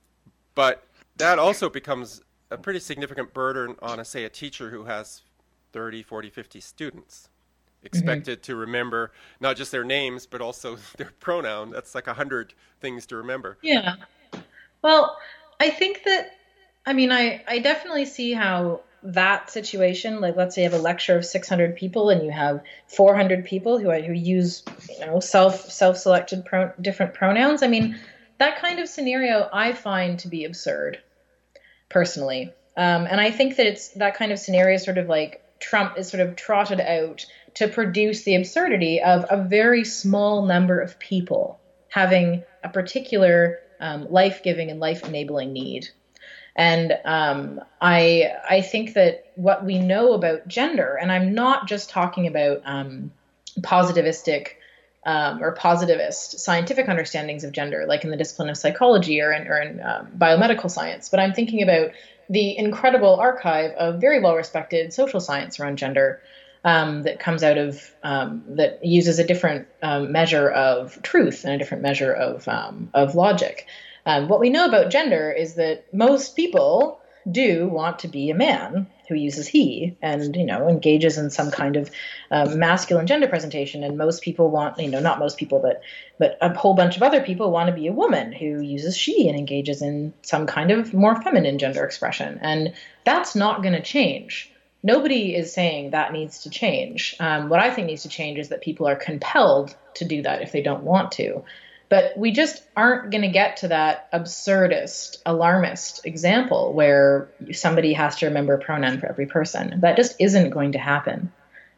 [SPEAKER 1] But that also becomes a pretty significant burden on, a, say, a teacher who has thirty, forty, fifty students, expected mm-hmm. to remember not just their names, but also their pronoun. That's like a hundred things to remember.
[SPEAKER 2] Yeah. Well, I think that, I mean, I, I definitely see how that situation, like let's say you have a lecture of six hundred people and you have four hundred people who who use, you know, self self-selected pro, different pronouns. I mean, that kind of scenario I find to be absurd, personally. Um, and I think that it's that kind of scenario sort of like Trump is sort of trotted out to produce the absurdity of a very small number of people having a particular um, life-giving and life-enabling need. And um, I I think that what we know about gender, and I'm not just talking about um, positivistic um, or positivist scientific understandings of gender, like in the discipline of psychology or in, or in um, biomedical science, but I'm thinking about the incredible archive of very well-respected social science around gender um, that comes out of, um, that uses a different um, measure of truth and a different measure of um, of logic. Um, what we know about gender is that most people do want to be a man who uses he and, you know, engages in some kind of um, masculine gender presentation. And most people want, you know, not most people, but but a whole bunch of other people want to be a woman who uses she and engages in some kind of more feminine gender expression. And that's not going to change. Nobody is saying that needs to change. Um, what I think needs to change is that people are compelled to do that if they don't want to. But we just aren't going to get to that absurdist, alarmist example where somebody has to remember a pronoun for every person. That just isn't going to happen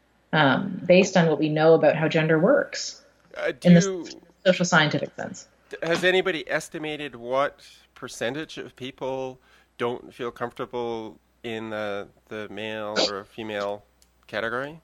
[SPEAKER 2] um, based on what we know about how gender works
[SPEAKER 1] uh, do
[SPEAKER 2] in the social scientific sense.
[SPEAKER 1] Has anybody estimated what percentage of people don't feel comfortable in the, the male or female category?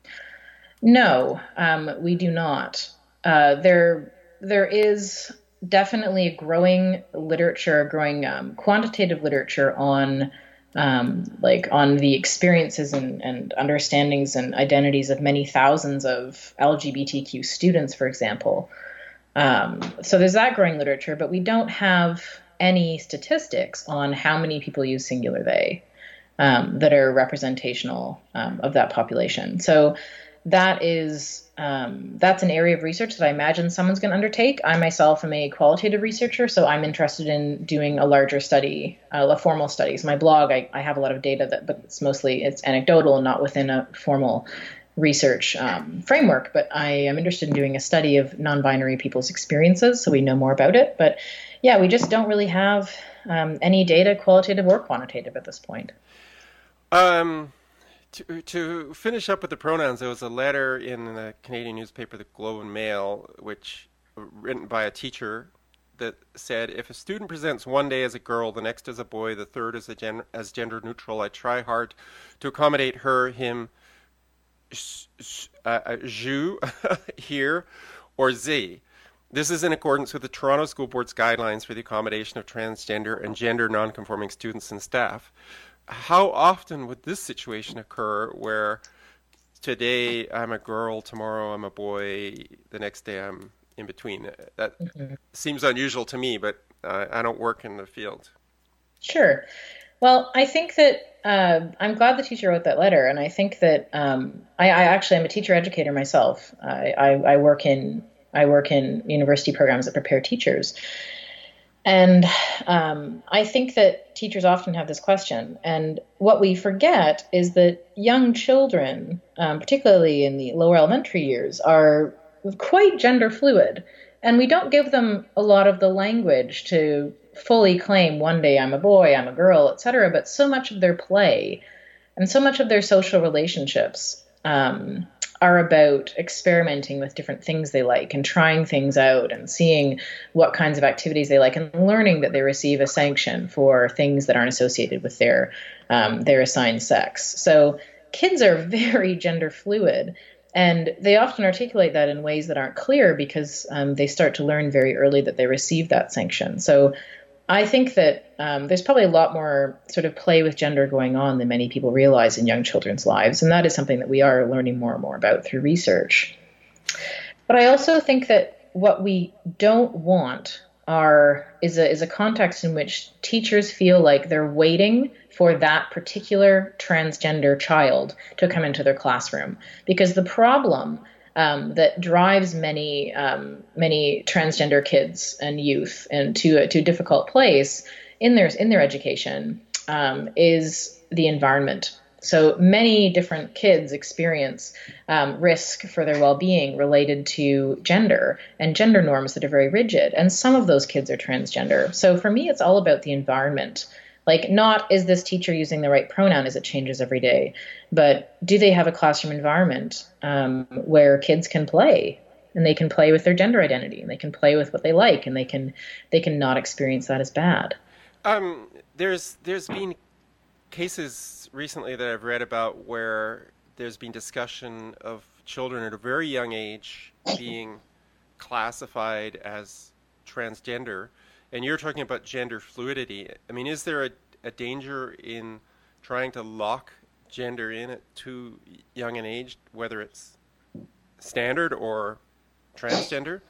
[SPEAKER 2] No, um, we do not. Uh, there... There is definitely a growing literature, growing um, quantitative literature on, um, like on the experiences and, and understandings and identities of many thousands of L G B T Q students, for example. Um, so there's that growing literature, but we don't have any statistics on how many people use singular they um, that are representational um, of that population. So that is um, that's an area of research that I imagine someone's going to undertake. I myself am a qualitative researcher, so I'm interested in doing a larger study, uh, a formal study. So my blog, I, I have a lot of data that, but it's mostly it's anecdotal and not within a formal research um, framework. But I am interested in doing a study of non-binary people's experiences, so we know more about it. But yeah, we just don't really have um, any data, qualitative or quantitative, at this point.
[SPEAKER 1] Um. To, to finish up with the pronouns, there was a letter in the Canadian newspaper, the Globe and Mail, which written by a teacher that said, if a student presents one day as a girl, the next as a boy, the third as a gen- as gender neutral, I try hard to accommodate her, him, uh, je, here, or ze. This is in accordance with the Toronto School Board's guidelines for the accommodation of transgender and gender nonconforming students and staff. How often would this situation occur where today I'm a girl, tomorrow I'm a boy, the next day I'm in between? That mm-hmm. seems unusual to me, but uh, I don't work in the field.
[SPEAKER 2] Sure. Well, I think that uh, I'm glad the teacher wrote that letter, and I think that um, I, I actually am a teacher educator myself. I, I, I work in I work in university programs that prepare teachers. And um, I think that teachers often have this question. And what we forget is that young children, um, particularly in the lower elementary years, are quite gender fluid. And we don't give them a lot of the language to fully claim one day I'm a boy, I'm a girl, et cetera. But so much of their play and so much of their social relationships um, are about experimenting with different things they like and trying things out and seeing what kinds of activities they like and learning that they receive a sanction for things that aren't associated with their um, their assigned sex. So kids are very gender fluid, and they often articulate that in ways that aren't clear because um, they start to learn very early that they receive that sanction. So I think that um, there's probably a lot more sort of play with gender going on than many people realize in young children's lives. And that is something that we are learning more and more about through research. But I also think that what we don't want are is a, is a context in which teachers feel like they're waiting for that particular transgender child to come into their classroom. Because the problem Um, that drives many um, many transgender kids and youth into a, to a difficult place in their in their education um, is the environment. So many different kids experience um, risk for their well-being related to gender and gender norms that are very rigid. And some of those kids are transgender. So for me, it's all about the environment. Like, not is this teacher using the right pronoun as it changes every day, but do they have a classroom environment um, where kids can play and they can play with their gender identity and they can play with what they like and they can they can not experience that as bad.
[SPEAKER 1] Um, there's there's been cases recently that I've read about where there's been discussion of children at a very young age being classified as transgender. And you're talking about gender fluidity. I mean, is there a, a danger in trying to lock gender in at too young an age, whether it's standard or transgender?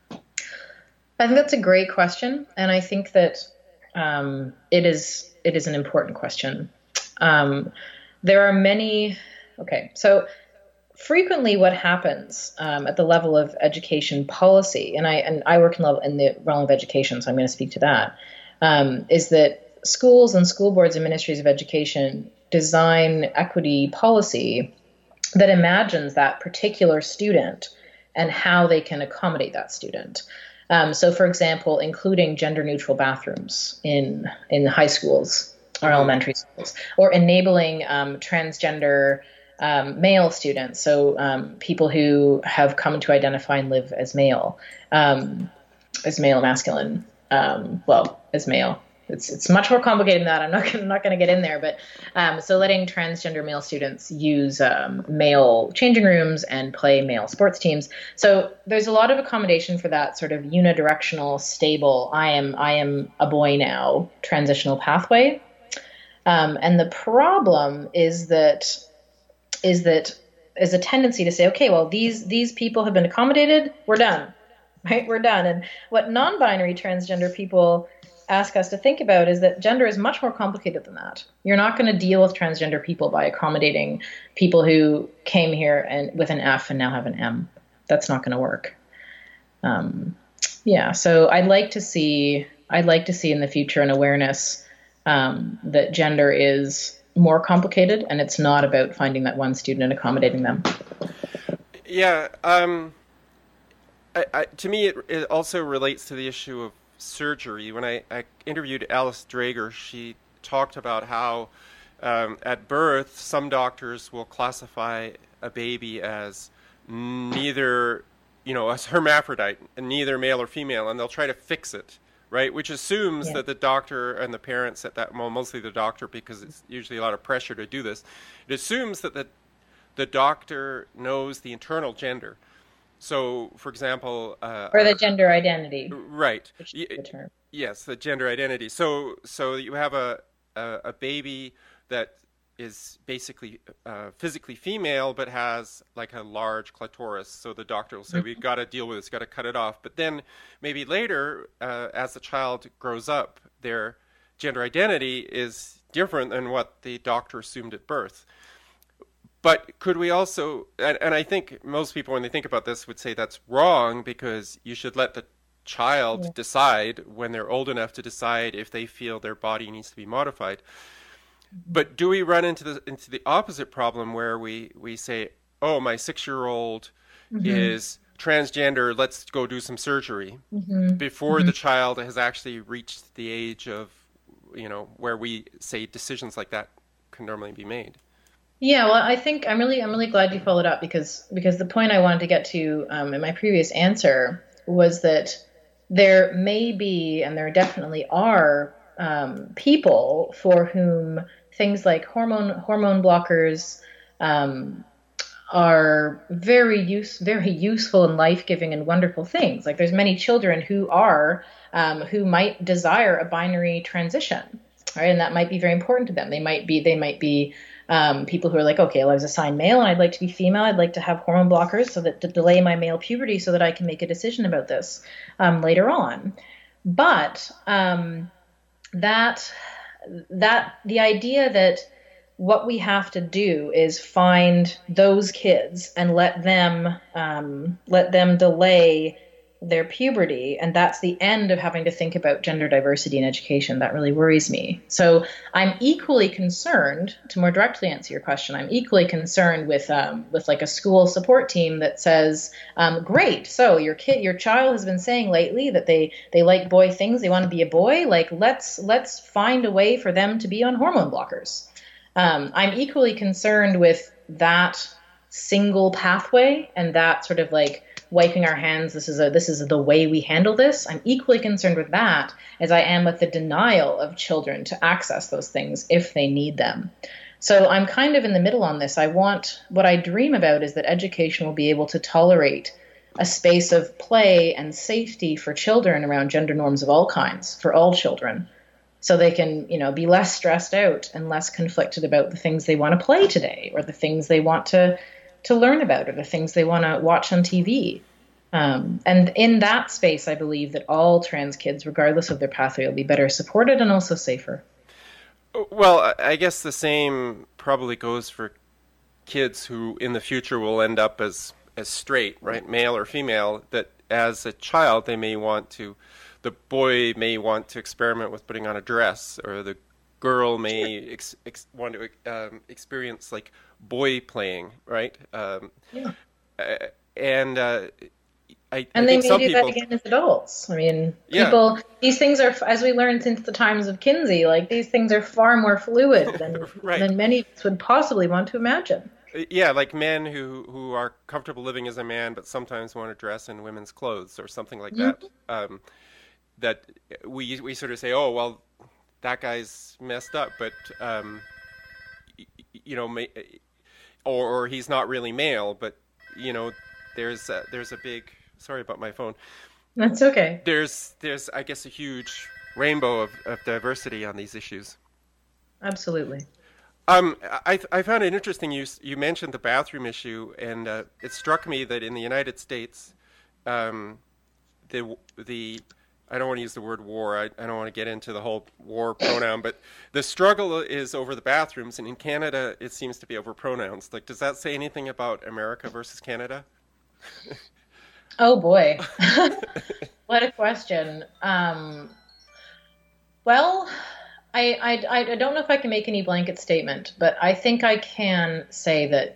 [SPEAKER 2] I think that's a great question, and I think that um, it is it is an important question. Um, there are many. Okay, so. Frequently, what happens um, at the level of education policy, and I and I work in, level, in the realm of education, so I'm going to speak to that, um, is that schools and school boards and ministries of education design equity policy that imagines that particular student and how they can accommodate that student. Um, so, for example, including gender-neutral bathrooms in in high schools or elementary schools, or enabling um, transgender Um, male students, so um, people who have come to identify and live as male, um, as male, masculine, um, well, as male. It's it's much more complicated than that. I'm not gonna, I'm not going to get in there, but um, so letting transgender male students use um, male changing rooms and play male sports teams. So there's a lot of accommodation for that sort of unidirectional, stable. I am I am a boy now transitional pathway, um, and the problem is that. is that is a tendency to say, okay, well, these these people have been accommodated, we're done, right? We're done. And what non-binary transgender people ask us to think about is that gender is much more complicated than that. You're not going to deal with transgender people by accommodating people who came here and with an F and now have an M. That's not going to work. Um, yeah, so I'd like to see I'd like to see in the future an awareness um, that gender is more complicated, and it's not about finding that one student and accommodating them.
[SPEAKER 1] Yeah, um, I, I, to me, it, it also relates to the issue of surgery. When I, I interviewed Alice Drager, she talked about how um, at birth, some doctors will classify a baby as neither, you know, a hermaphrodite, neither male or female, and they'll try to fix it, right? Which assumes yeah. that the doctor and the parents at that, well, mostly the doctor, because it's usually a lot of pressure to do this, it assumes that the the doctor knows the internal gender. So, for example... Uh,
[SPEAKER 2] or the gender identity.
[SPEAKER 1] Right.
[SPEAKER 2] Which is the term.
[SPEAKER 1] Yes, the gender identity. So so you have a, a, a baby that is basically uh, physically female but has like a large clitoris. So the doctor will say, mm-hmm. we've got to deal with this, got to cut it off. But then maybe later, uh, as the child grows up, their gender identity is different than what the doctor assumed at birth. But could we also, and, and I think most people when they think about this would say that's wrong, because you should let the child yeah. decide when they're old enough to decide if they feel their body needs to be modified. But do we run into the into the opposite problem where we, we say, oh, my six-year-old mm-hmm. is transgender, let's go do some surgery, mm-hmm. before mm-hmm. the child has actually reached the age of, you know, where we say decisions like that can normally be made?
[SPEAKER 2] Yeah, well, I think I'm really I'm really glad you followed up, because because the point I wanted to get to um, in my previous answer was that there may be, and there definitely are, um, people for whom things like hormone hormone blockers um, are very use very useful and life-giving and wonderful things. Like there's many children who are um, who might desire a binary transition, right? And that might be very important to them. They might be they might be Um, people who are like, okay, well, I was assigned male and I'd like to be female. I'd like to have hormone blockers so that to delay my male puberty so that I can make a decision about this um, later on. But um, that that the idea that what we have to do is find those kids and let them um, let them delay their puberty, and that's the end of having to think about gender diversity in education. That really worries me. So I'm equally concerned, to more directly answer your question, I'm equally concerned with um, with like a school support team that says, um, great, so your kid, your child has been saying lately that they they like boy things, they want to be a boy. Like let's let's find a way for them to be on hormone blockers. Um, I'm equally concerned with that single pathway and that sort of like wiping our hands, this is a this is the way we handle this. I'm equally concerned with that as I am with the denial of children to access those things if they need them. So I'm kind of in the middle on this. I want, what I dream about is that education will be able to tolerate a space of play and safety for children around gender norms of all kinds, for all children, so they can, you know, be less stressed out and less conflicted about the things they want to play today, or the things they want to to learn about, or the things they want to watch on T V. Um, and in that space, I believe that all trans kids, regardless of their pathway, will be better supported and also safer.
[SPEAKER 1] Well, I guess the same probably goes for kids who in the future will end up as, as straight, right? Male or female, that as a child, they may want to, the boy may want to experiment with putting on a dress, or the girl may ex, ex, want to um, experience like boy playing, right? Um, yeah. Uh, and uh, I,
[SPEAKER 2] and
[SPEAKER 1] I
[SPEAKER 2] they
[SPEAKER 1] think
[SPEAKER 2] may
[SPEAKER 1] some
[SPEAKER 2] do
[SPEAKER 1] people,
[SPEAKER 2] that again as adults. I mean, people, yeah. these things are, as we learned since the times of Kinsey, like these things are far more fluid than, right. than many of us would possibly want to imagine.
[SPEAKER 1] Yeah, like men who, who are comfortable living as a man, but sometimes want to dress in women's clothes or something like mm-hmm. that. Um, that we we sort of say, oh, well, that guy's messed up, but um, you know, may, or or he's not really male, but you know, there's a, there's a big, sorry about my phone.
[SPEAKER 2] That's okay.
[SPEAKER 1] There's there's I guess a huge rainbow of, of diversity on these issues.
[SPEAKER 2] Absolutely.
[SPEAKER 1] Um, I I found it interesting. You you mentioned the bathroom issue, and uh, it struck me that in the United States, um, the the I don't want to use the word war. I, I don't want to get into the whole war pronoun, but the struggle is over the bathrooms, and in Canada, it seems to be over pronouns. Like, does that say anything about America versus Canada?
[SPEAKER 2] Oh boy, what a question. Um, well, I, I I don't know if I can make any blanket statement, but I think I can say that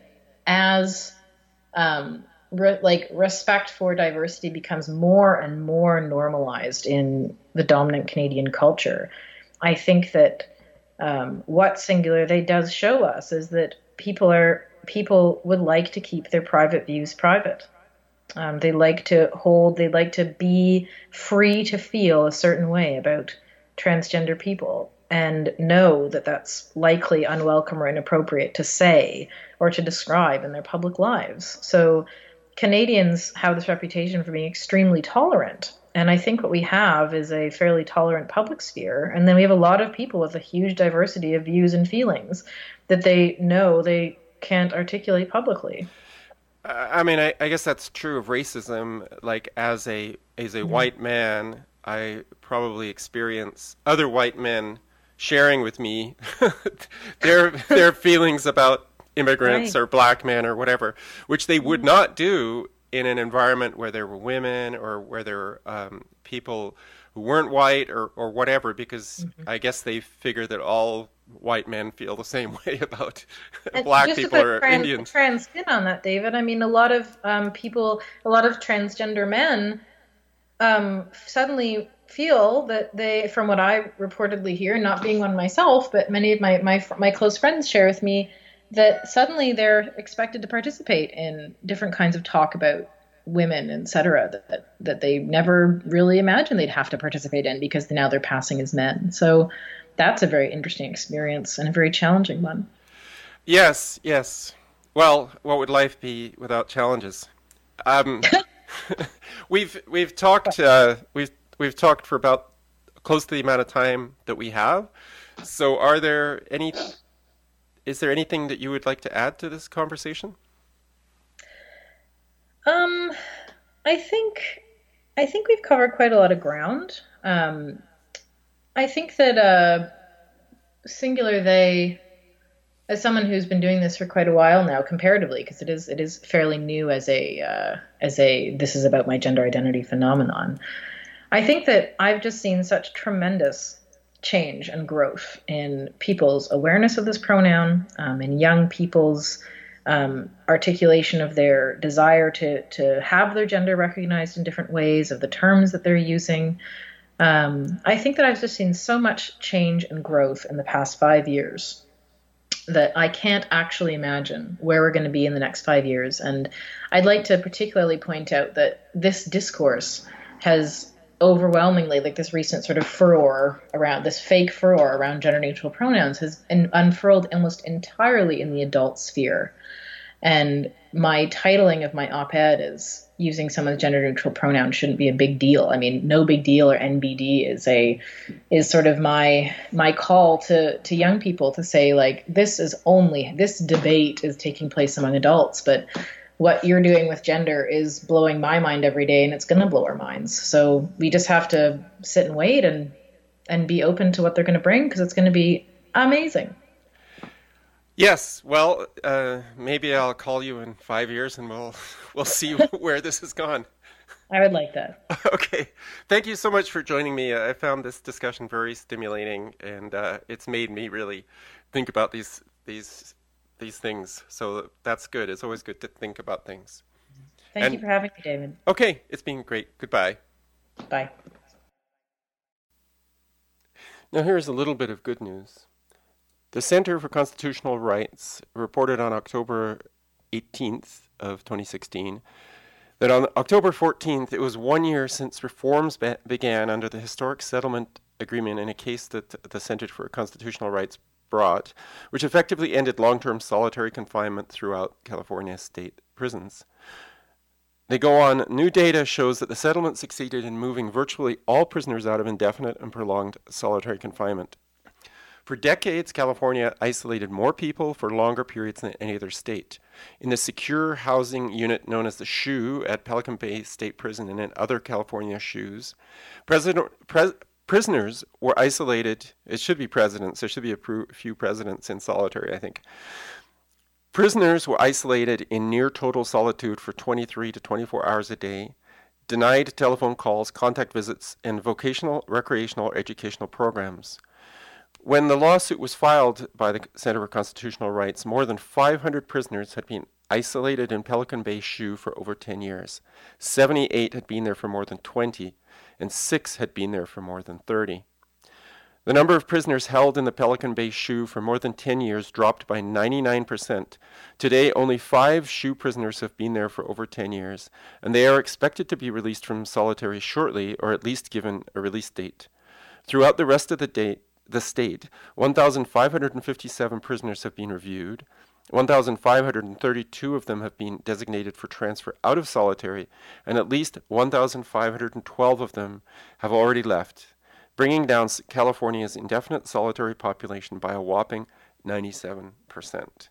[SPEAKER 2] as um, re- like respect for diversity becomes more and more normalized in the dominant Canadian culture, I think that um, what Singular They does show us is that people are people would like to keep their private views private. Um, they like to hold, they like to be free to feel a certain way about transgender people and know that that's likely unwelcome or inappropriate to say or to describe in their public lives. So Canadians have this reputation for being extremely tolerant. And I think what we have is a fairly tolerant public sphere. And then we have a lot of people with a huge diversity of views and feelings that they know they can't articulate publicly.
[SPEAKER 1] I mean, I, I guess that's true of racism. Like, as a as a
[SPEAKER 2] Mm-hmm.
[SPEAKER 1] white man, I probably experience other white men sharing with me their their feelings about immigrants
[SPEAKER 2] Right.
[SPEAKER 1] or black men or whatever, which they would
[SPEAKER 2] Mm-hmm.
[SPEAKER 1] not do in an environment where there were women or where there were um, people who weren't white or, or whatever, because I guess they figure that all white men feel the same way about
[SPEAKER 2] And
[SPEAKER 1] black
[SPEAKER 2] just to
[SPEAKER 1] people
[SPEAKER 2] put
[SPEAKER 1] or
[SPEAKER 2] trans,
[SPEAKER 1] Indians.
[SPEAKER 2] trans spin on that, David, I mean, a lot of um, people, a lot of transgender men um, suddenly feel that they, from what I reportedly hear, not being one myself, but many of my, my, my close friends share with me, that suddenly they're expected to participate in different kinds of talk about women, et cetera, that, that they never really imagined they'd have to participate in because now they're passing as men. So that's a very interesting experience and a very challenging one.
[SPEAKER 1] Yes, yes. Well, what would life be without challenges? Um, we've we've talked uh, we've we've talked for about close to the amount of time that we have. So, are there any is there anything that you would like to add to this conversation?
[SPEAKER 2] Um, I think I think we've covered quite a lot of ground. Um, I think that uh, Singular They, as someone who's been doing this for quite a while now, comparatively, because it is it is fairly new as a uh, as a this is about my gender identity phenomenon. I think that I've just seen such tremendous change and growth in people's awareness of this pronoun, um, in young people's um, articulation of their desire to to have their gender recognized in different ways, of the terms that they're using. Um, I think that I've just seen so much change and growth in the past five years that I can't actually imagine where we're going to be in the next five years. And I'd like to particularly point out that this discourse has overwhelmingly, like this recent sort of furor around this fake furor around gender neutral pronouns, has un- unfurled almost entirely in the adult sphere. And my titling of my op-ed is using some of the gender neutral pronouns shouldn't be a big deal. I mean, no big deal, or N B D is a is sort of my my call to to young people to say, like, this is only this debate is taking place among adults, but what you're doing with gender is blowing my mind every day, and it's going to blow our minds. So we just have to sit and wait and and be open to what they're going to bring, because it's going to be amazing.
[SPEAKER 1] Yes. Well, uh, maybe I'll call you in five years and we'll we'll see where this has gone.
[SPEAKER 2] I would like that.
[SPEAKER 1] Okay. Thank you so much for joining me. I found this discussion very stimulating, and uh, it's made me really think about these these these things. So that's good. It's always good to think about things.
[SPEAKER 2] Thank you
[SPEAKER 1] And
[SPEAKER 2] for having me, David.
[SPEAKER 1] okay, it's been great. Goodbye.
[SPEAKER 2] Bye.
[SPEAKER 1] Now here's a little bit of good news. The Center for Constitutional Rights reported on October eighteenth of twenty sixteen that on October fourteenth, it was one year since reforms be- began under the historic settlement agreement in a case that the Center for Constitutional Rights brought, which effectively ended long-term solitary confinement throughout California state prisons. They go on, new data shows that the settlement succeeded in moving virtually all prisoners out of indefinite and prolonged solitary confinement. For decades, California isolated more people for longer periods than any other state. In the secure housing unit known as the S H U at Pelican Bay State Prison and in other California S H Us, president, pres, prisoners were isolated. It should be presidents. There should be a pr- few presidents in solitary, I think. Prisoners were isolated in near total solitude for twenty-three to twenty-four hours a day, denied telephone calls, contact visits, and vocational, recreational, or educational programs. When the lawsuit was filed by the Center for Constitutional Rights, more than five hundred prisoners had been isolated in Pelican Bay S H U for over ten years. seventy-eight had been there for more than twenty, and six had been there for more than thirty. The number of prisoners held in the Pelican Bay S H U for more than ten years dropped by ninety-nine percent. Today, only five S H U prisoners have been there for over ten years, and they are expected to be released from solitary shortly, or at least given a release date. Throughout the rest of the, day, the state, one thousand five hundred fifty-seven prisoners have been reviewed. one thousand five hundred thirty-two of them have been designated for transfer out of solitary, and at least one thousand five hundred twelve of them have already left, bringing down California's indefinite solitary population by a whopping ninety-seven percent.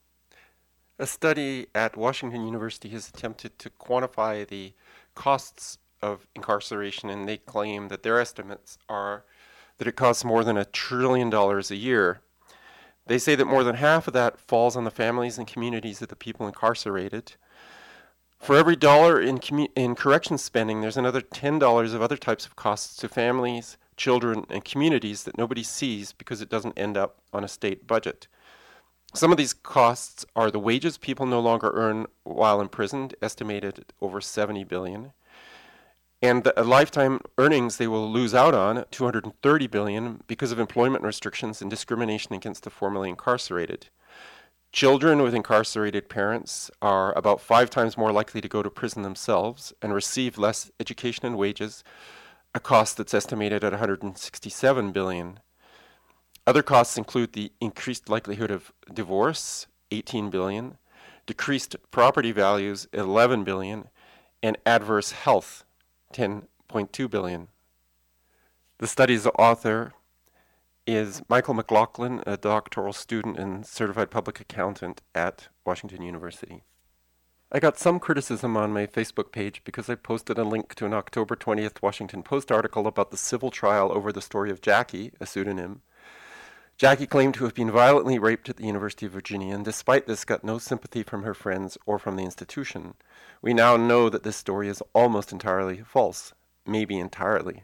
[SPEAKER 1] A study at Washington University has attempted to quantify the costs of incarceration, and they claim that their estimates are that it costs more than a trillion dollars a year. They say that more than half of that falls on the families and communities of the people incarcerated. For every dollar in, commu- in correction spending, there's another ten dollars of other types of costs to families, children, and communities that nobody sees because it doesn't end up on a state budget. Some of these costs are the wages people no longer earn while imprisoned, estimated at over seventy billion dollars, and the lifetime earnings they will lose out on, two hundred thirty billion dollars, because of employment restrictions and discrimination against the formerly incarcerated. Children with incarcerated parents are about five times more likely to go to prison themselves and receive less education and wages, a cost that's estimated at one hundred sixty-seven billion dollars. Other costs include the increased likelihood of divorce, eighteen billion dollars, decreased property values, eleven billion dollars, and adverse health, ten point two billion dollars. The study's author is Michael McLaughlin, a doctoral student and certified public accountant at Washington University. I got some criticism on my Facebook page because I posted a link to an October twentieth Washington Post article about the civil trial over the story of Jackie, a pseudonym. Jackie claimed to have been violently raped at the University of Virginia, and despite this got no sympathy from her friends or from the institution. We now know that this story is almost entirely false, maybe entirely.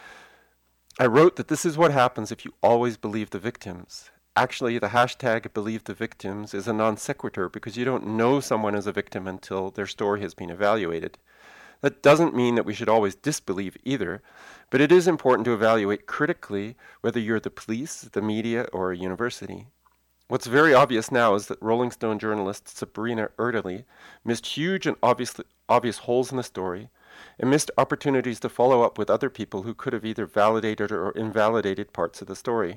[SPEAKER 1] I wrote that this is what happens if you always believe the victims. Actually, the hashtag believe the victims is a non sequitur because you don't know someone is a victim until their story has been evaluated. That doesn't mean that we should always disbelieve either, but it is important to evaluate critically whether you're the police, the media, or a university. What's very obvious now is that Rolling Stone journalist Sabrina Erdely missed huge and obvious, obvious holes in the story and missed opportunities to follow up with other people who could have either validated or invalidated parts of the story.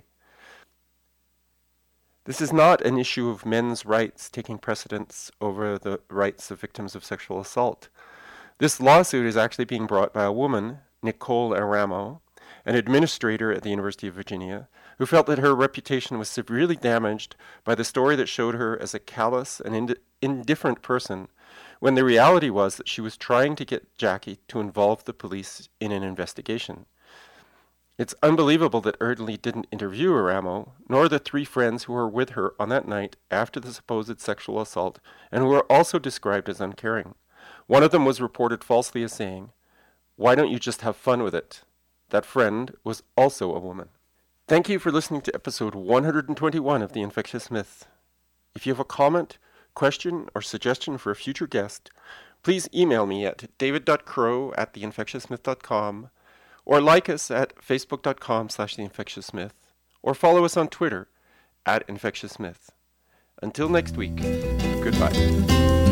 [SPEAKER 1] This is not an issue of men's rights taking precedence over the rights of victims of sexual assault. This lawsuit is actually being brought by a woman, Nicole Aramo, an administrator at the University of Virginia, who felt that her reputation was severely damaged by the story that showed her as a callous and ind- indifferent person, when the reality was that she was trying to get Jackie to involve the police in an investigation. It's unbelievable that Erdely didn't interview Aramo, nor the three friends who were with her on that night after the supposed sexual assault, and who were also described as uncaring. One of them was reported falsely as saying, "Why don't you just have fun with it?" That friend was also a woman. Thank you for listening to episode one hundred twenty-one of The Infectious Myth. If you have a comment, question, or suggestion for a future guest, please email me at david.crow at theinfectiousmyth dot com, or like us at facebook.com slash theinfectiousmyth, or follow us on Twitter at infectiousmyth. Until next week, goodbye.